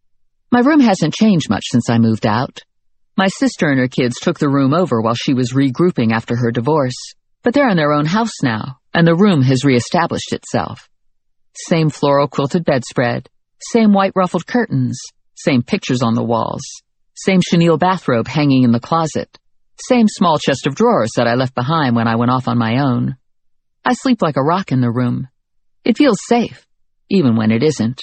My room hasn't changed much since I moved out. My sister and her kids took the room over while she was regrouping after her divorce, but they're in their own house now, and the room has reestablished itself. Same floral quilted bedspread, same white ruffled curtains, same pictures on the walls, same chenille bathrobe hanging in the closet. Same small chest of drawers that I left behind when I went off on my own. I sleep like a rock in the room. It feels safe, even when it isn't.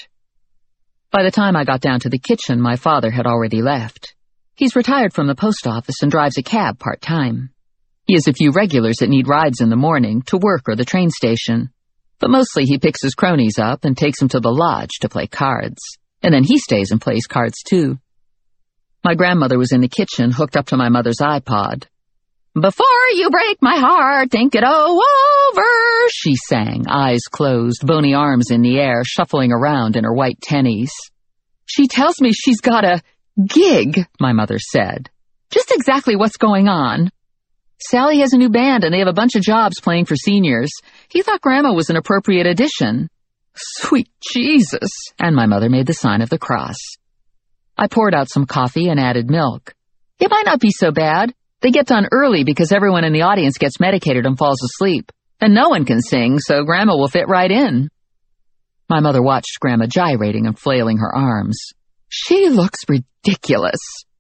By the time I got down to the kitchen, my father had already left. He's retired from the post office and drives a cab part-time. He has a few regulars that need rides in the morning to work or the train station, but mostly he picks his cronies up and takes them to the lodge to play cards, and then he stays and plays cards too. My grandmother was in the kitchen, hooked up to my mother's iPod. Before you break my heart, think it all over, she sang, eyes closed, bony arms in the air, shuffling around in her white tennies. She tells me she's got a gig, my mother said. Just exactly what's going on. Sally has a new band and they have a bunch of jobs playing for seniors. He thought Grandma was an appropriate addition. Sweet Jesus, and my mother made the sign of the cross. I poured out some coffee and added milk. It might not be so bad. They get done early because everyone in the audience gets medicated and falls asleep. And no one can sing, so Grandma will fit right in. My mother watched Grandma gyrating and flailing her arms. She looks ridiculous.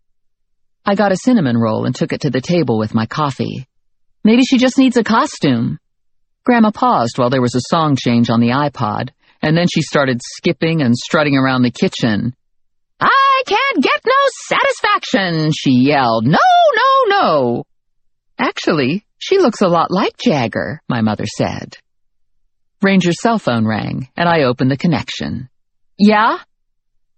I got a cinnamon roll and took it to the table with my coffee. Maybe she just needs a costume. Grandma paused while there was a song change on the iPod, and then she started skipping and strutting around the kitchen. I can't get no satisfaction, she yelled. No, no, no. Actually, she looks a lot like Jagger, my mother said. Ranger's cell phone rang, and I opened the connection. Yeah?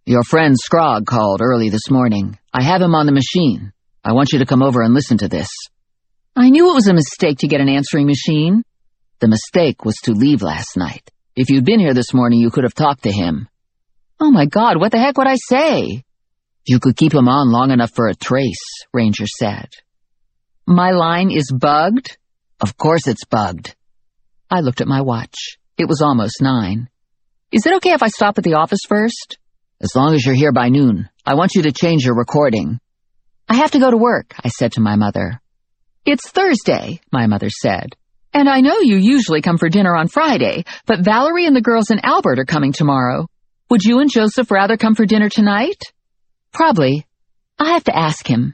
Your friend Scrogg called early this morning. I have him on the machine. I want you to come over and listen to this. I knew it was a mistake to get an answering machine. The mistake was to leave last night. If you'd been here this morning, you could have talked to him. Oh my God, what the heck would I say? You could keep him on long enough for a trace, Ranger said. My line is bugged? Of course it's bugged. I looked at my watch. It was almost nine. Is it okay if I stop at the office first? As long as you're here by noon. I want you to change your recording. I have to go to work, I said to my mother. It's Thursday, my mother said. And I know you usually come for dinner on Friday, but Valerie and the girls in Albert are coming tomorrow. Would you and Joseph rather come for dinner tonight? Probably. I have to ask him.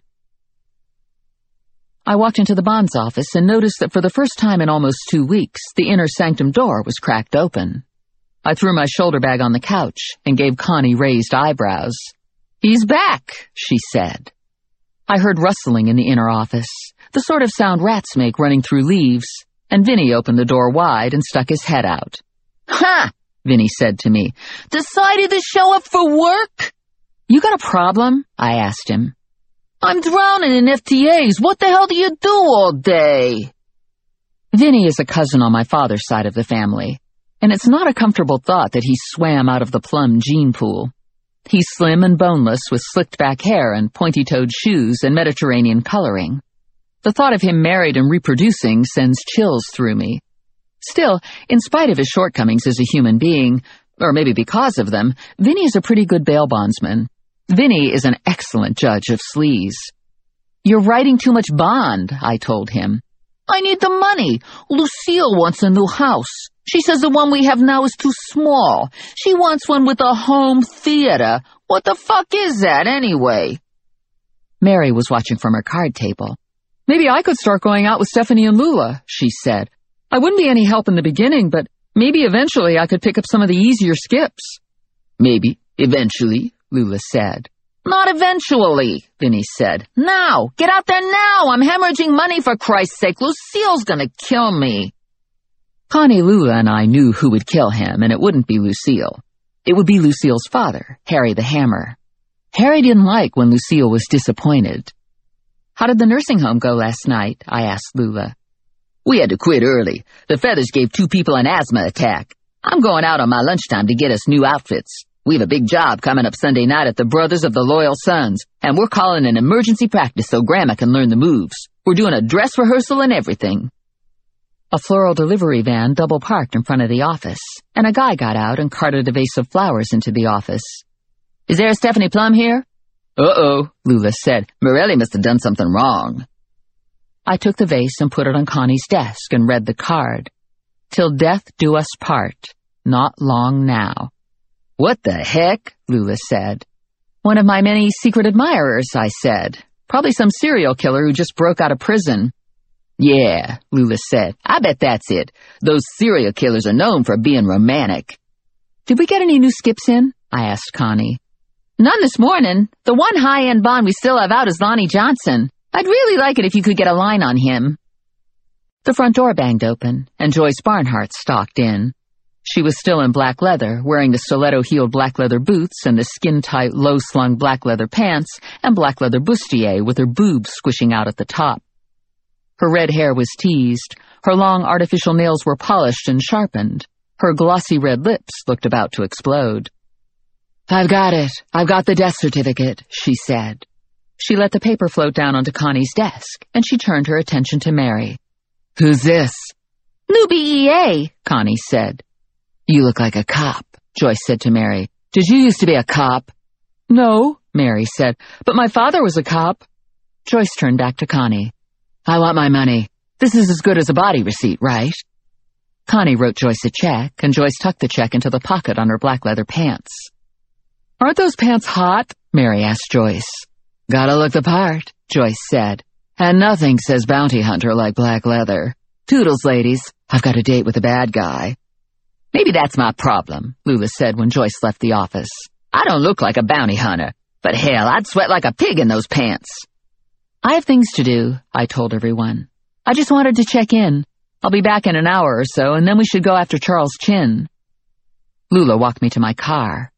I walked into the bonds office and noticed that for the first time in almost two weeks, the inner sanctum door was cracked open. I threw my shoulder bag on the couch and gave Connie raised eyebrows. He's back, she said. I heard rustling in the inner office, the sort of sound rats make running through leaves, and Vinny opened the door wide and stuck his head out. Ha! Vinny said to me. Decided to show up for work? You got a problem? I asked him. I'm drowning in F T As. What the hell do you do all day? Vinny is a cousin on my father's side of the family, and it's not a comfortable thought that he swam out of the plum gene pool. He's slim and boneless with slicked back hair and pointy-toed shoes and Mediterranean coloring. The thought of him married and reproducing sends chills through me. Still, in spite of his shortcomings as a human being, or maybe because of them, Vinny is a pretty good bail bondsman. Vinny is an excellent judge of sleaze. You're writing too much bond, I told him. I need the money. Lucille wants a new house. She says the one we have now is too small. She wants one with a home theater. What the fuck is that, anyway? Mary was watching from her card table. Maybe I could start going out with Stephanie and Lula, she said. I wouldn't be any help in the beginning, but maybe eventually I could pick up some of the easier skips. Maybe, eventually, Lula said. Not eventually, Vinny said. Now! Get out there now! I'm hemorrhaging money, for Christ's sake! Lucille's gonna kill me! Connie, Lula, and I knew who would kill him, and it wouldn't be Lucille. It would be Lucille's father, Harry the Hammer. Harry didn't like when Lucille was disappointed. How did the nursing home go last night? I asked Lula. We had to quit early. The Feathers gave two people an asthma attack. I'm going out on my lunchtime to get us new outfits. We have a big job coming up Sunday night at the Brothers of the Loyal Sons, and we're calling an emergency practice so Grandma can learn the moves. We're doing a dress rehearsal and everything. A floral delivery van double-parked in front of the office, and a guy got out and carted a vase of flowers into the office. Is there a Stephanie Plum here? Uh-oh, Lula said. Morelli must have done something wrong. I took the vase and put it on Connie's desk and read the card. Till death do us part, not long now. What the heck? Lula said. One of my many secret admirers, I said. Probably some serial killer who just broke out of prison. Yeah, Lula said. I bet that's it. Those serial killers are known for being romantic. Did we get any new skips in? I asked Connie. None this morning. The one high-end bond we still have out is Lonnie Johnson. I'd really like it if you could get a line on him. The front door banged open, and Joyce Barnhart stalked in. She was still in black leather, wearing the stiletto-heeled black leather boots and the skin-tight, low-slung black leather pants and black leather bustier with her boobs squishing out at the top. Her red hair was teased, her long artificial nails were polished and sharpened, her glossy red lips looked about to explode. I've got it. I've got the death certificate, she said. She let the paper float down onto Connie's desk, and she turned her attention to Mary. Who's this? New B E A, Connie said. You look like a cop, Joyce said to Mary. Did you used to be a cop? No, Mary said, but my father was a cop. Joyce turned back to Connie. I want my money. This is as good as a body receipt, right? Connie wrote Joyce a check, and Joyce tucked the check into the pocket on her black leather pants. Aren't those pants hot? Mary asked Joyce. Gotta look the part, Joyce said. And nothing says bounty hunter like black leather. Toodles, ladies. I've got a date with a bad guy. Maybe that's my problem, Lula said when Joyce left the office. I don't look like a bounty hunter, but hell, I'd sweat like a pig in those pants. I have things to do, I told everyone. I just wanted to check in. I'll be back in an hour or so, and then we should go after Charles Chin. Lula walked me to my car.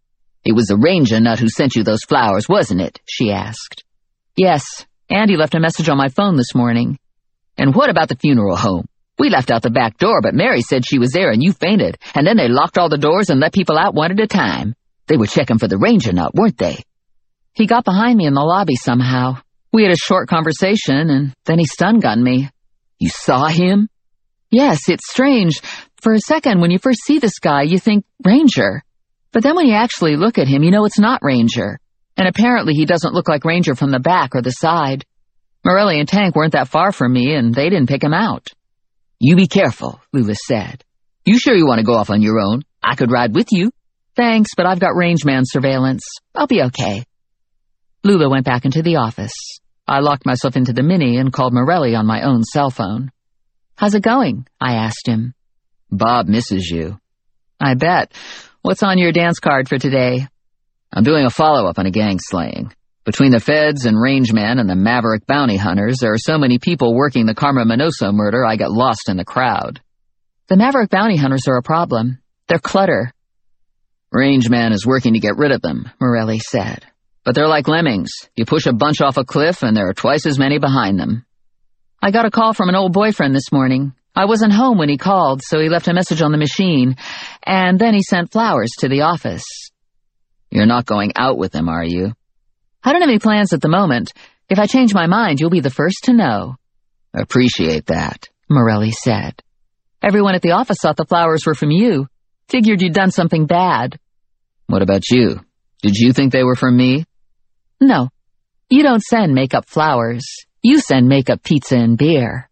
It was the ranger nut who sent you those flowers, wasn't it? She asked. Yes, Andy left a message on my phone this morning. And what about the funeral home? We left out the back door, but Mary said she was there and you fainted, and then they locked all the doors and let people out one at a time. They were checking for the ranger nut, weren't they? He got behind me in the lobby somehow. We had a short conversation, and then he stun-gunned me. You saw him? Yes, it's strange. For a second, when you first see this guy, you think Ranger. But then when you actually look at him, you know it's not Ranger. And apparently he doesn't look like Ranger from the back or the side. Morelli and Tank weren't that far from me, and they didn't pick him out. You be careful, Lula said. You sure you want to go off on your own? I could ride with you. Thanks, but I've got rangeman surveillance. I'll be okay. Lula went back into the office. I locked myself into the Mini and called Morelli on my own cell phone. How's it going? I asked him. Bob misses you. I bet. What's on your dance card for today? I'm doing a follow-up on a gang slaying. Between the feds and rangemen and the maverick bounty hunters, there are so many people working the Karma Minoso murder I get lost in the crowd. The maverick bounty hunters are a problem. They're clutter. Rangeman is working to get rid of them, Morelli said. But they're like lemmings. You push a bunch off a cliff and there are twice as many behind them. I got a call from an old boyfriend this morning. I wasn't home when he called, so he left a message on the machine, and then he sent flowers to the office. You're not going out with him, are you? I don't have any plans at the moment. If I change my mind, you'll be the first to know. Appreciate that, Morelli said. Everyone at the office thought the flowers were from you. Figured you'd done something bad. What about you? Did you think they were from me? No. You don't send makeup flowers. You send makeup pizza and beer.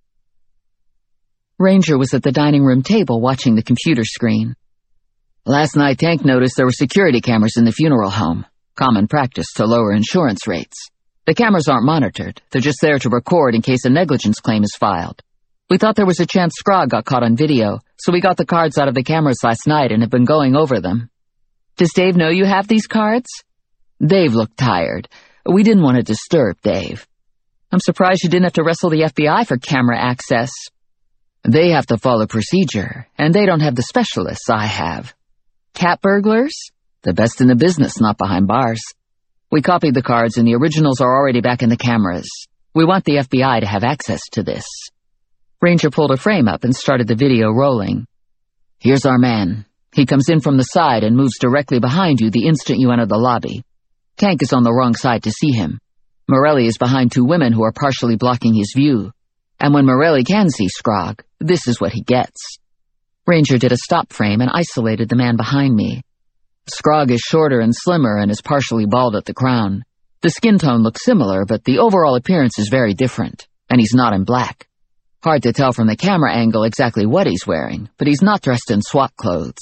Ranger was at the dining room table watching the computer screen. Last night, Tank noticed there were security cameras in the funeral home. Common practice to lower insurance rates. The cameras aren't monitored. They're just there to record in case a negligence claim is filed. We thought there was a chance Scrog got caught on video, so we got the cards out of the cameras last night and have been going over them. Does Dave know you have these cards? Dave looked tired. We didn't want to disturb Dave. I'm surprised you didn't have to wrestle the F B I for camera access. They have to follow procedure, and they don't have the specialists I have. Cat burglars? The best in the business, not behind bars. We copied the cards, and the originals are already back in the cameras. We want the F B I to have access to this. Ranger pulled a frame up and started the video rolling. Here's our man. He comes in from the side and moves directly behind you the instant you enter the lobby. Tank is on the wrong side to see him. Morelli is behind two women who are partially blocking his view. And when Morelli can see Scrog, this is what he gets. Ranger did a stop frame and isolated the man behind me. Scrog is shorter and slimmer and is partially bald at the crown. The skin tone looks similar, but the overall appearance is very different, and he's not in black. Hard to tell from the camera angle exactly what he's wearing, but he's not dressed in SWAT clothes.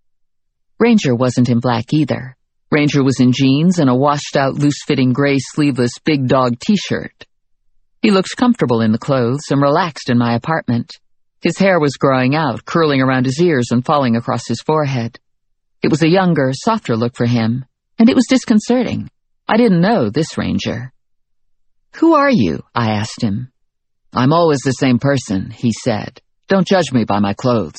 Ranger wasn't in black either. Ranger was in jeans and a washed-out, loose-fitting gray sleeveless big dog t-shirt. He looked comfortable in the clothes and relaxed in my apartment. His hair was growing out, curling around his ears and falling across his forehead. It was a younger, softer look for him, and it was disconcerting. I didn't know this Ranger. "Who are you?" I asked him. "I'm always the same person," he said. "Don't judge me by my clothes."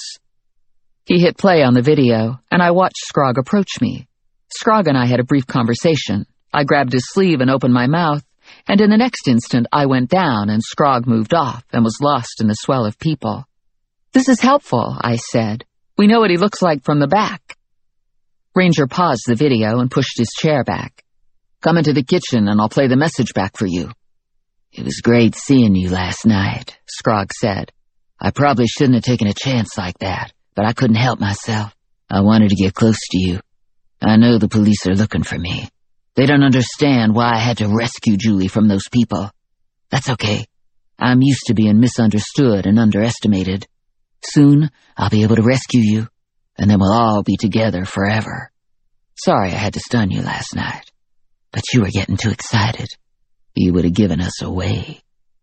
He hit play on the video, and I watched Scrog approach me. Scrog and I had a brief conversation. I grabbed his sleeve and opened my mouth, and in the next instant I went down and Scrog moved off and was lost in the swell of people. "This is helpful," I said. "We know what he looks like from the back." Ranger paused the video and pushed his chair back. "Come into the kitchen and I'll play the message back for you." "It was great seeing you last night," Scrog said. "I probably shouldn't have taken a chance like that, but I couldn't help myself. I wanted to get close to you. I know the police are looking for me. They don't understand why I had to rescue Julie from those people. That's okay. I'm used to being misunderstood and underestimated. Soon, I'll be able to rescue you, and then we'll all be together forever. Sorry I had to stun you last night, but you were getting too excited. You would have given us away."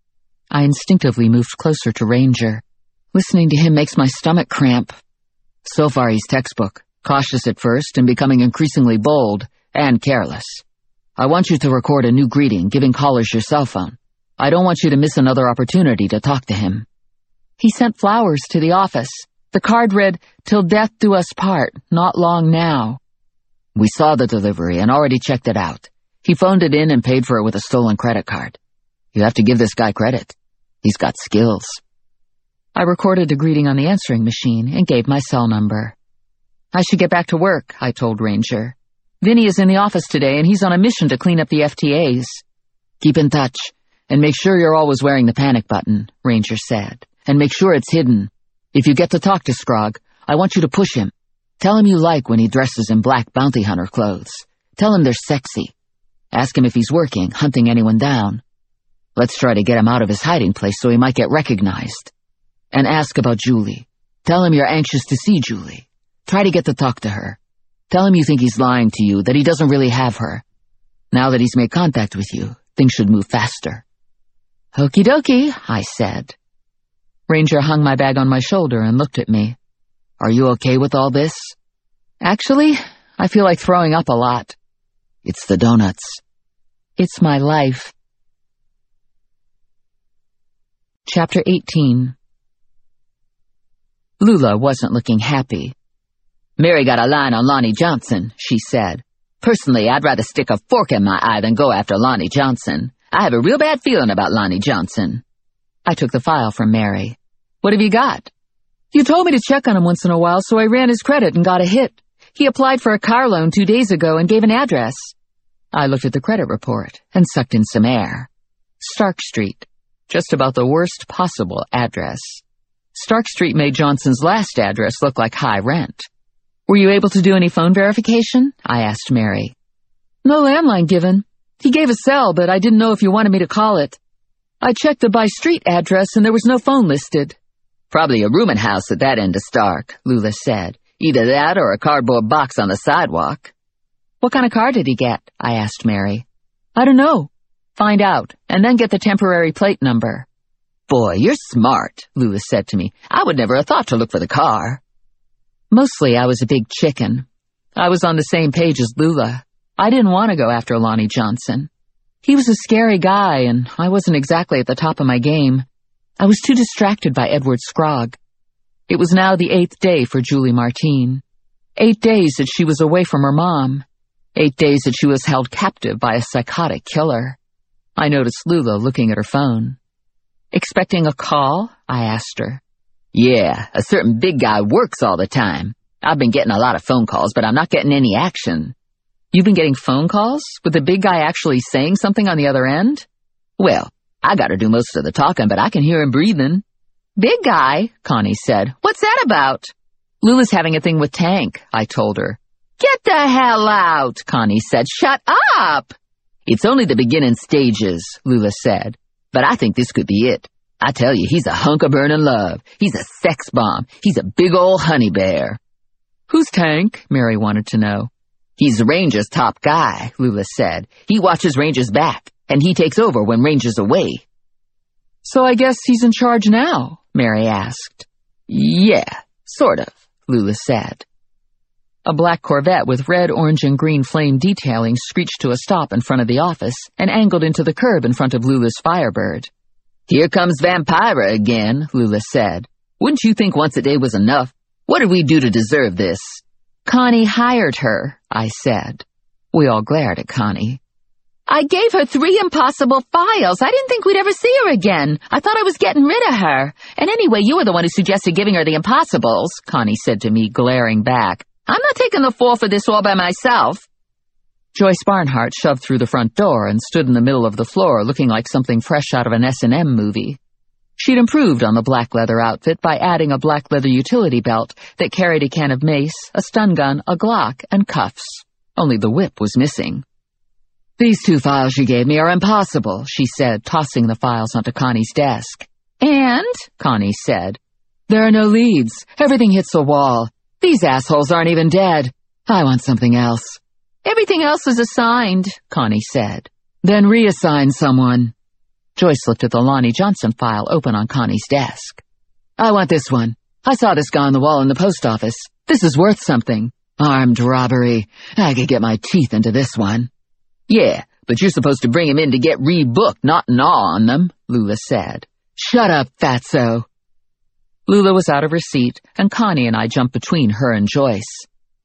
I instinctively moved closer to Ranger. Listening to him makes my stomach cramp. So far he's textbook, cautious at first and becoming increasingly bold and careless. I want you to record a new greeting, giving callers your cell phone. I don't want you to miss another opportunity to talk to him. He sent flowers to the office. The card read, "Till death do us part, not long now." We saw the delivery and already checked it out. He phoned it in and paid for it with a stolen credit card. You have to give this guy credit. He's got skills. I recorded a greeting on the answering machine and gave my cell number. I should get back to work, I told Ranger. Vinny is in the office today and he's on a mission to clean up the F T As. Keep in touch, and make sure you're always wearing the panic button, Ranger said. And make sure it's hidden. If you get to talk to Scrog, I want you to push him. Tell him you like when he dresses in black bounty hunter clothes. Tell him they're sexy. Ask him if he's working, hunting anyone down. Let's try to get him out of his hiding place so he might get recognized. And ask about Julie. Tell him you're anxious to see Julie. Try to get to talk to her. Tell him you think he's lying to you, that he doesn't really have her. Now that he's made contact with you, things should move faster. Okie dokie, I said. Ranger hung my bag on my shoulder and looked at me. Are you okay with all this? Actually, I feel like throwing up a lot. It's the donuts. It's my life. Chapter eighteen. Lula wasn't looking happy. Mary got a line on Lonnie Johnson, she said. Personally, I'd rather stick a fork in my eye than go after Lonnie Johnson. I have a real bad feeling about Lonnie Johnson. I took the file from Mary. What have you got? You told me to check on him once in a while, so I ran his credit and got a hit. He applied for a car loan two days ago and gave an address. I looked at the credit report and sucked in some air. Stark Street. Just about the worst possible address. Stark Street made Johnson's last address look like high rent. Were you able to do any phone verification? I asked Mary. No landline given. He gave a cell, but I didn't know if you wanted me to call it. I checked the by street address and there was no phone listed. Probably a rooming house at that end of Stark, Lula said. Either that or a cardboard box on the sidewalk. What kind of car did he get? I asked Mary. I don't know. Find out, and then get the temporary plate number. Boy, you're smart, Lula said to me. I would never have thought to look for the car. Mostly I was a big chicken. I was on the same page as Lula. I didn't want to go after Lonnie Johnson. He was a scary guy, and I wasn't exactly at the top of my game. I was too distracted by Edward Scrog. It was now the eighth day for Julie Martine. Eight days that she was away from her mom. Eight days that she was held captive by a psychotic killer. I noticed Lula looking at her phone. Expecting a call? I asked her. Yeah, a certain big guy works all the time. I've been getting a lot of phone calls, but I'm not getting any action. You've been getting phone calls? With the big guy actually saying something on the other end? Well, I gotta do most of the talking, but I can hear him breathing. Big guy, Connie said. What's that about? Lula's having a thing with Tank, I told her. Get the hell out, Connie said. Shut up! It's only the beginning stages, Lula said. But I think this could be it. I tell you, he's a hunk of burning love. He's a sex bomb. He's a big ol' honey bear. Who's Tank? Mary wanted to know. He's Ranger's top guy, Lula said. He watches Ranger's back, and he takes over when Ranger's away. So I guess he's in charge now? Mary asked. Yeah, sort of, Lula said. A black Corvette with red, orange, and green flame detailing screeched to a stop in front of the office and angled into the curb in front of Lula's Firebird. Here comes Vampira again, Lula said. Wouldn't you think once a day was enough? What did we do to deserve this? Connie hired her, I said. We all glared at Connie. I gave her three impossible files. I didn't think we'd ever see her again. I thought I was getting rid of her. And anyway, you were the one who suggested giving her the impossibles, Connie said to me, glaring back. I'm not taking the fall for this all by myself. Joyce Barnhart shoved through the front door and stood in the middle of the floor looking like something fresh out of an S and M movie. She'd improved on the black leather outfit by adding a black leather utility belt that carried a can of mace, a stun gun, a Glock, and cuffs. Only the whip was missing. These two files you gave me are impossible, she said, tossing the files onto Connie's desk. And? Connie said. There are no leads. Everything hits a wall. These assholes aren't even dead. I want something else. Everything else is assigned, Connie said. Then reassign someone. Joyce looked at the Lonnie Johnson file open on Connie's desk. I want this one. I saw this guy on the wall in the post office. This is worth something. Armed robbery. I could get my teeth into this one. Yeah, but you're supposed to bring him in to get rebooked, not gnaw on them, Lula said. Shut up, fatso. Lula was out of her seat, and Connie and I jumped between her and Joyce.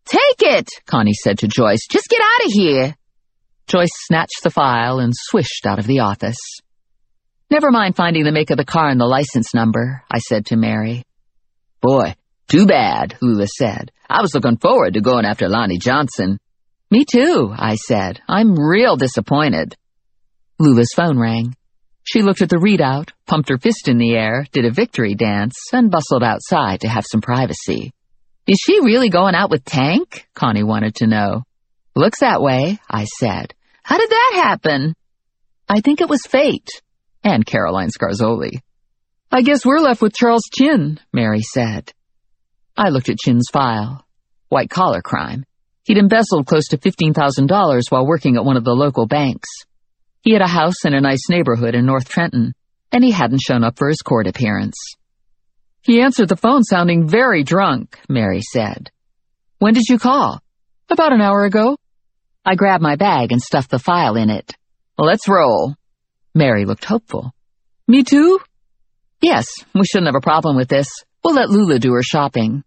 Take it, Connie said to Joyce. Just get out of here. Joyce snatched the file and swished out of the office. Never mind finding the make of the car and the license number, I said to Mary. Boy, too bad, Lula said. I was looking forward to going after Lonnie Johnson. Me too, I said. I'm real disappointed. Lula's phone rang. She looked at the readout, pumped her fist in the air, did a victory dance, and bustled outside to have some privacy. Is she really going out with Tank? Connie wanted to know. Looks that way, I said. How did that happen? I think it was fate. And Caroline Scarzoli. I guess we're left with Charles Chin, Mary said. I looked at Chin's file. White-collar crime. He'd embezzled close to fifteen thousand dollars while working at one of the local banks. He had a house in a nice neighborhood in North Trenton, and he hadn't shown up for his court appearance. He answered the phone sounding very drunk, Mary said. When did you call? About an hour ago. I grabbed my bag and stuffed the file in it. Let's roll. Mary looked hopeful. Me too? Yes, we shouldn't have a problem with this. We'll let Lula do her shopping.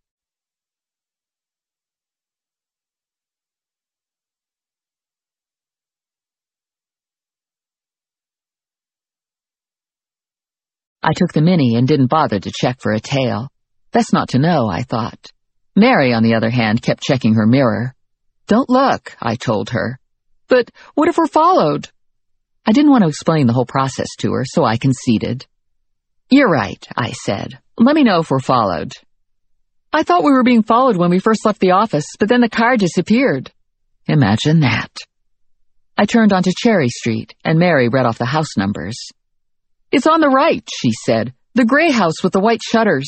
I took the Mini and didn't bother to check for a tail. Best not to know, I thought. Mary, on the other hand, kept checking her mirror. Don't look, I told her. But what if we're followed? I didn't want to explain the whole process to her, so I conceded. You're right, I said. Let me know if we're followed. I thought we were being followed when we first left the office, but then the car disappeared. Imagine that. I turned onto Cherry Street, and Mary read off the house numbers. It's on the right, she said. The gray house with the white shutters.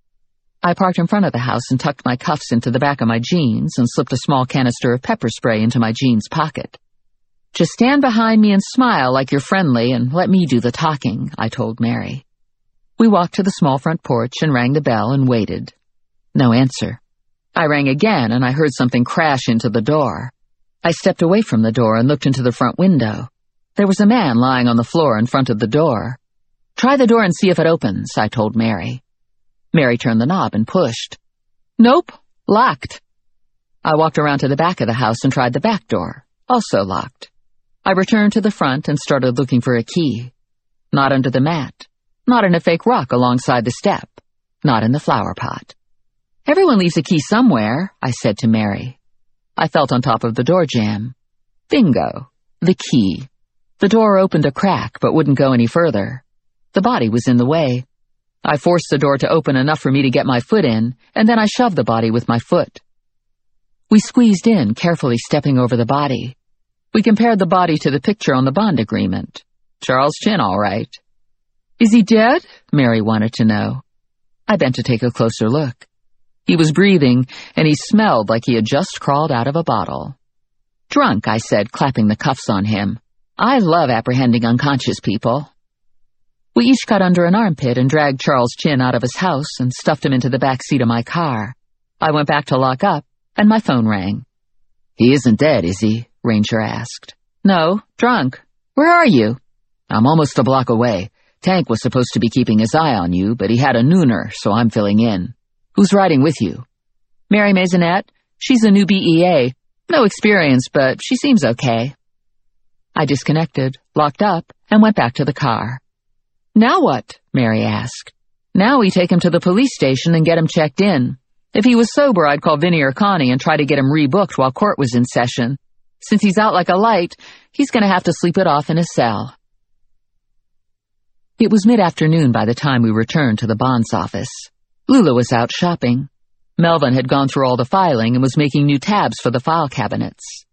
I parked in front of the house and tucked my cuffs into the back of my jeans and slipped a small canister of pepper spray into my jeans pocket. Just stand behind me and smile like you're friendly and let me do the talking, I told Mary. We walked to the small front porch and rang the bell and waited. No answer. I rang again and I heard something crash into the door. I stepped away from the door and looked into the front window. There was a man lying on the floor in front of the door. Try the door and see if it opens, I told Mary. Mary turned the knob and pushed. Nope, locked. I walked around to the back of the house and tried the back door, also locked. I returned to the front and started looking for a key. Not under the mat. Not in a fake rock alongside the step. Not in the flower pot. Everyone leaves a key somewhere, I said to Mary. I felt on top of the door jamb. Bingo. The key. The door opened a crack but wouldn't go any further. The body was in the way. I forced the door to open enough for me to get my foot in, and then I shoved the body with my foot. We squeezed in, carefully stepping over the body. We compared the body to the picture on the bond agreement. Charles Chin, all right. Is he dead? Mary wanted to know. I bent to take a closer look. He was breathing, and he smelled like he had just crawled out of a bottle. Drunk, I said, clapping the cuffs on him. I love apprehending unconscious people. We each got under an armpit and dragged Charles Chin out of his house and stuffed him into the back seat of my car. I went back to lock up, and my phone rang. He isn't dead, is he? Ranger asked. No, drunk. Where are you? I'm almost a block away. Tank was supposed to be keeping his eye on you, but he had a nooner, so I'm filling in. Who's riding with you? Mary Maisonette. She's a new B E A. No experience, but she seems okay. I disconnected, locked up, and went back to the car. Now what? Mary asked. Now we take him to the police station and get him checked in. If he was sober, I'd call Vinnie or Connie and try to get him rebooked while court was in session. Since he's out like a light, he's going to have to sleep it off in his cell. It was mid-afternoon by the time we returned to the bonds office. Lula was out shopping. Melvin had gone through all the filing and was making new tabs for the file cabinets.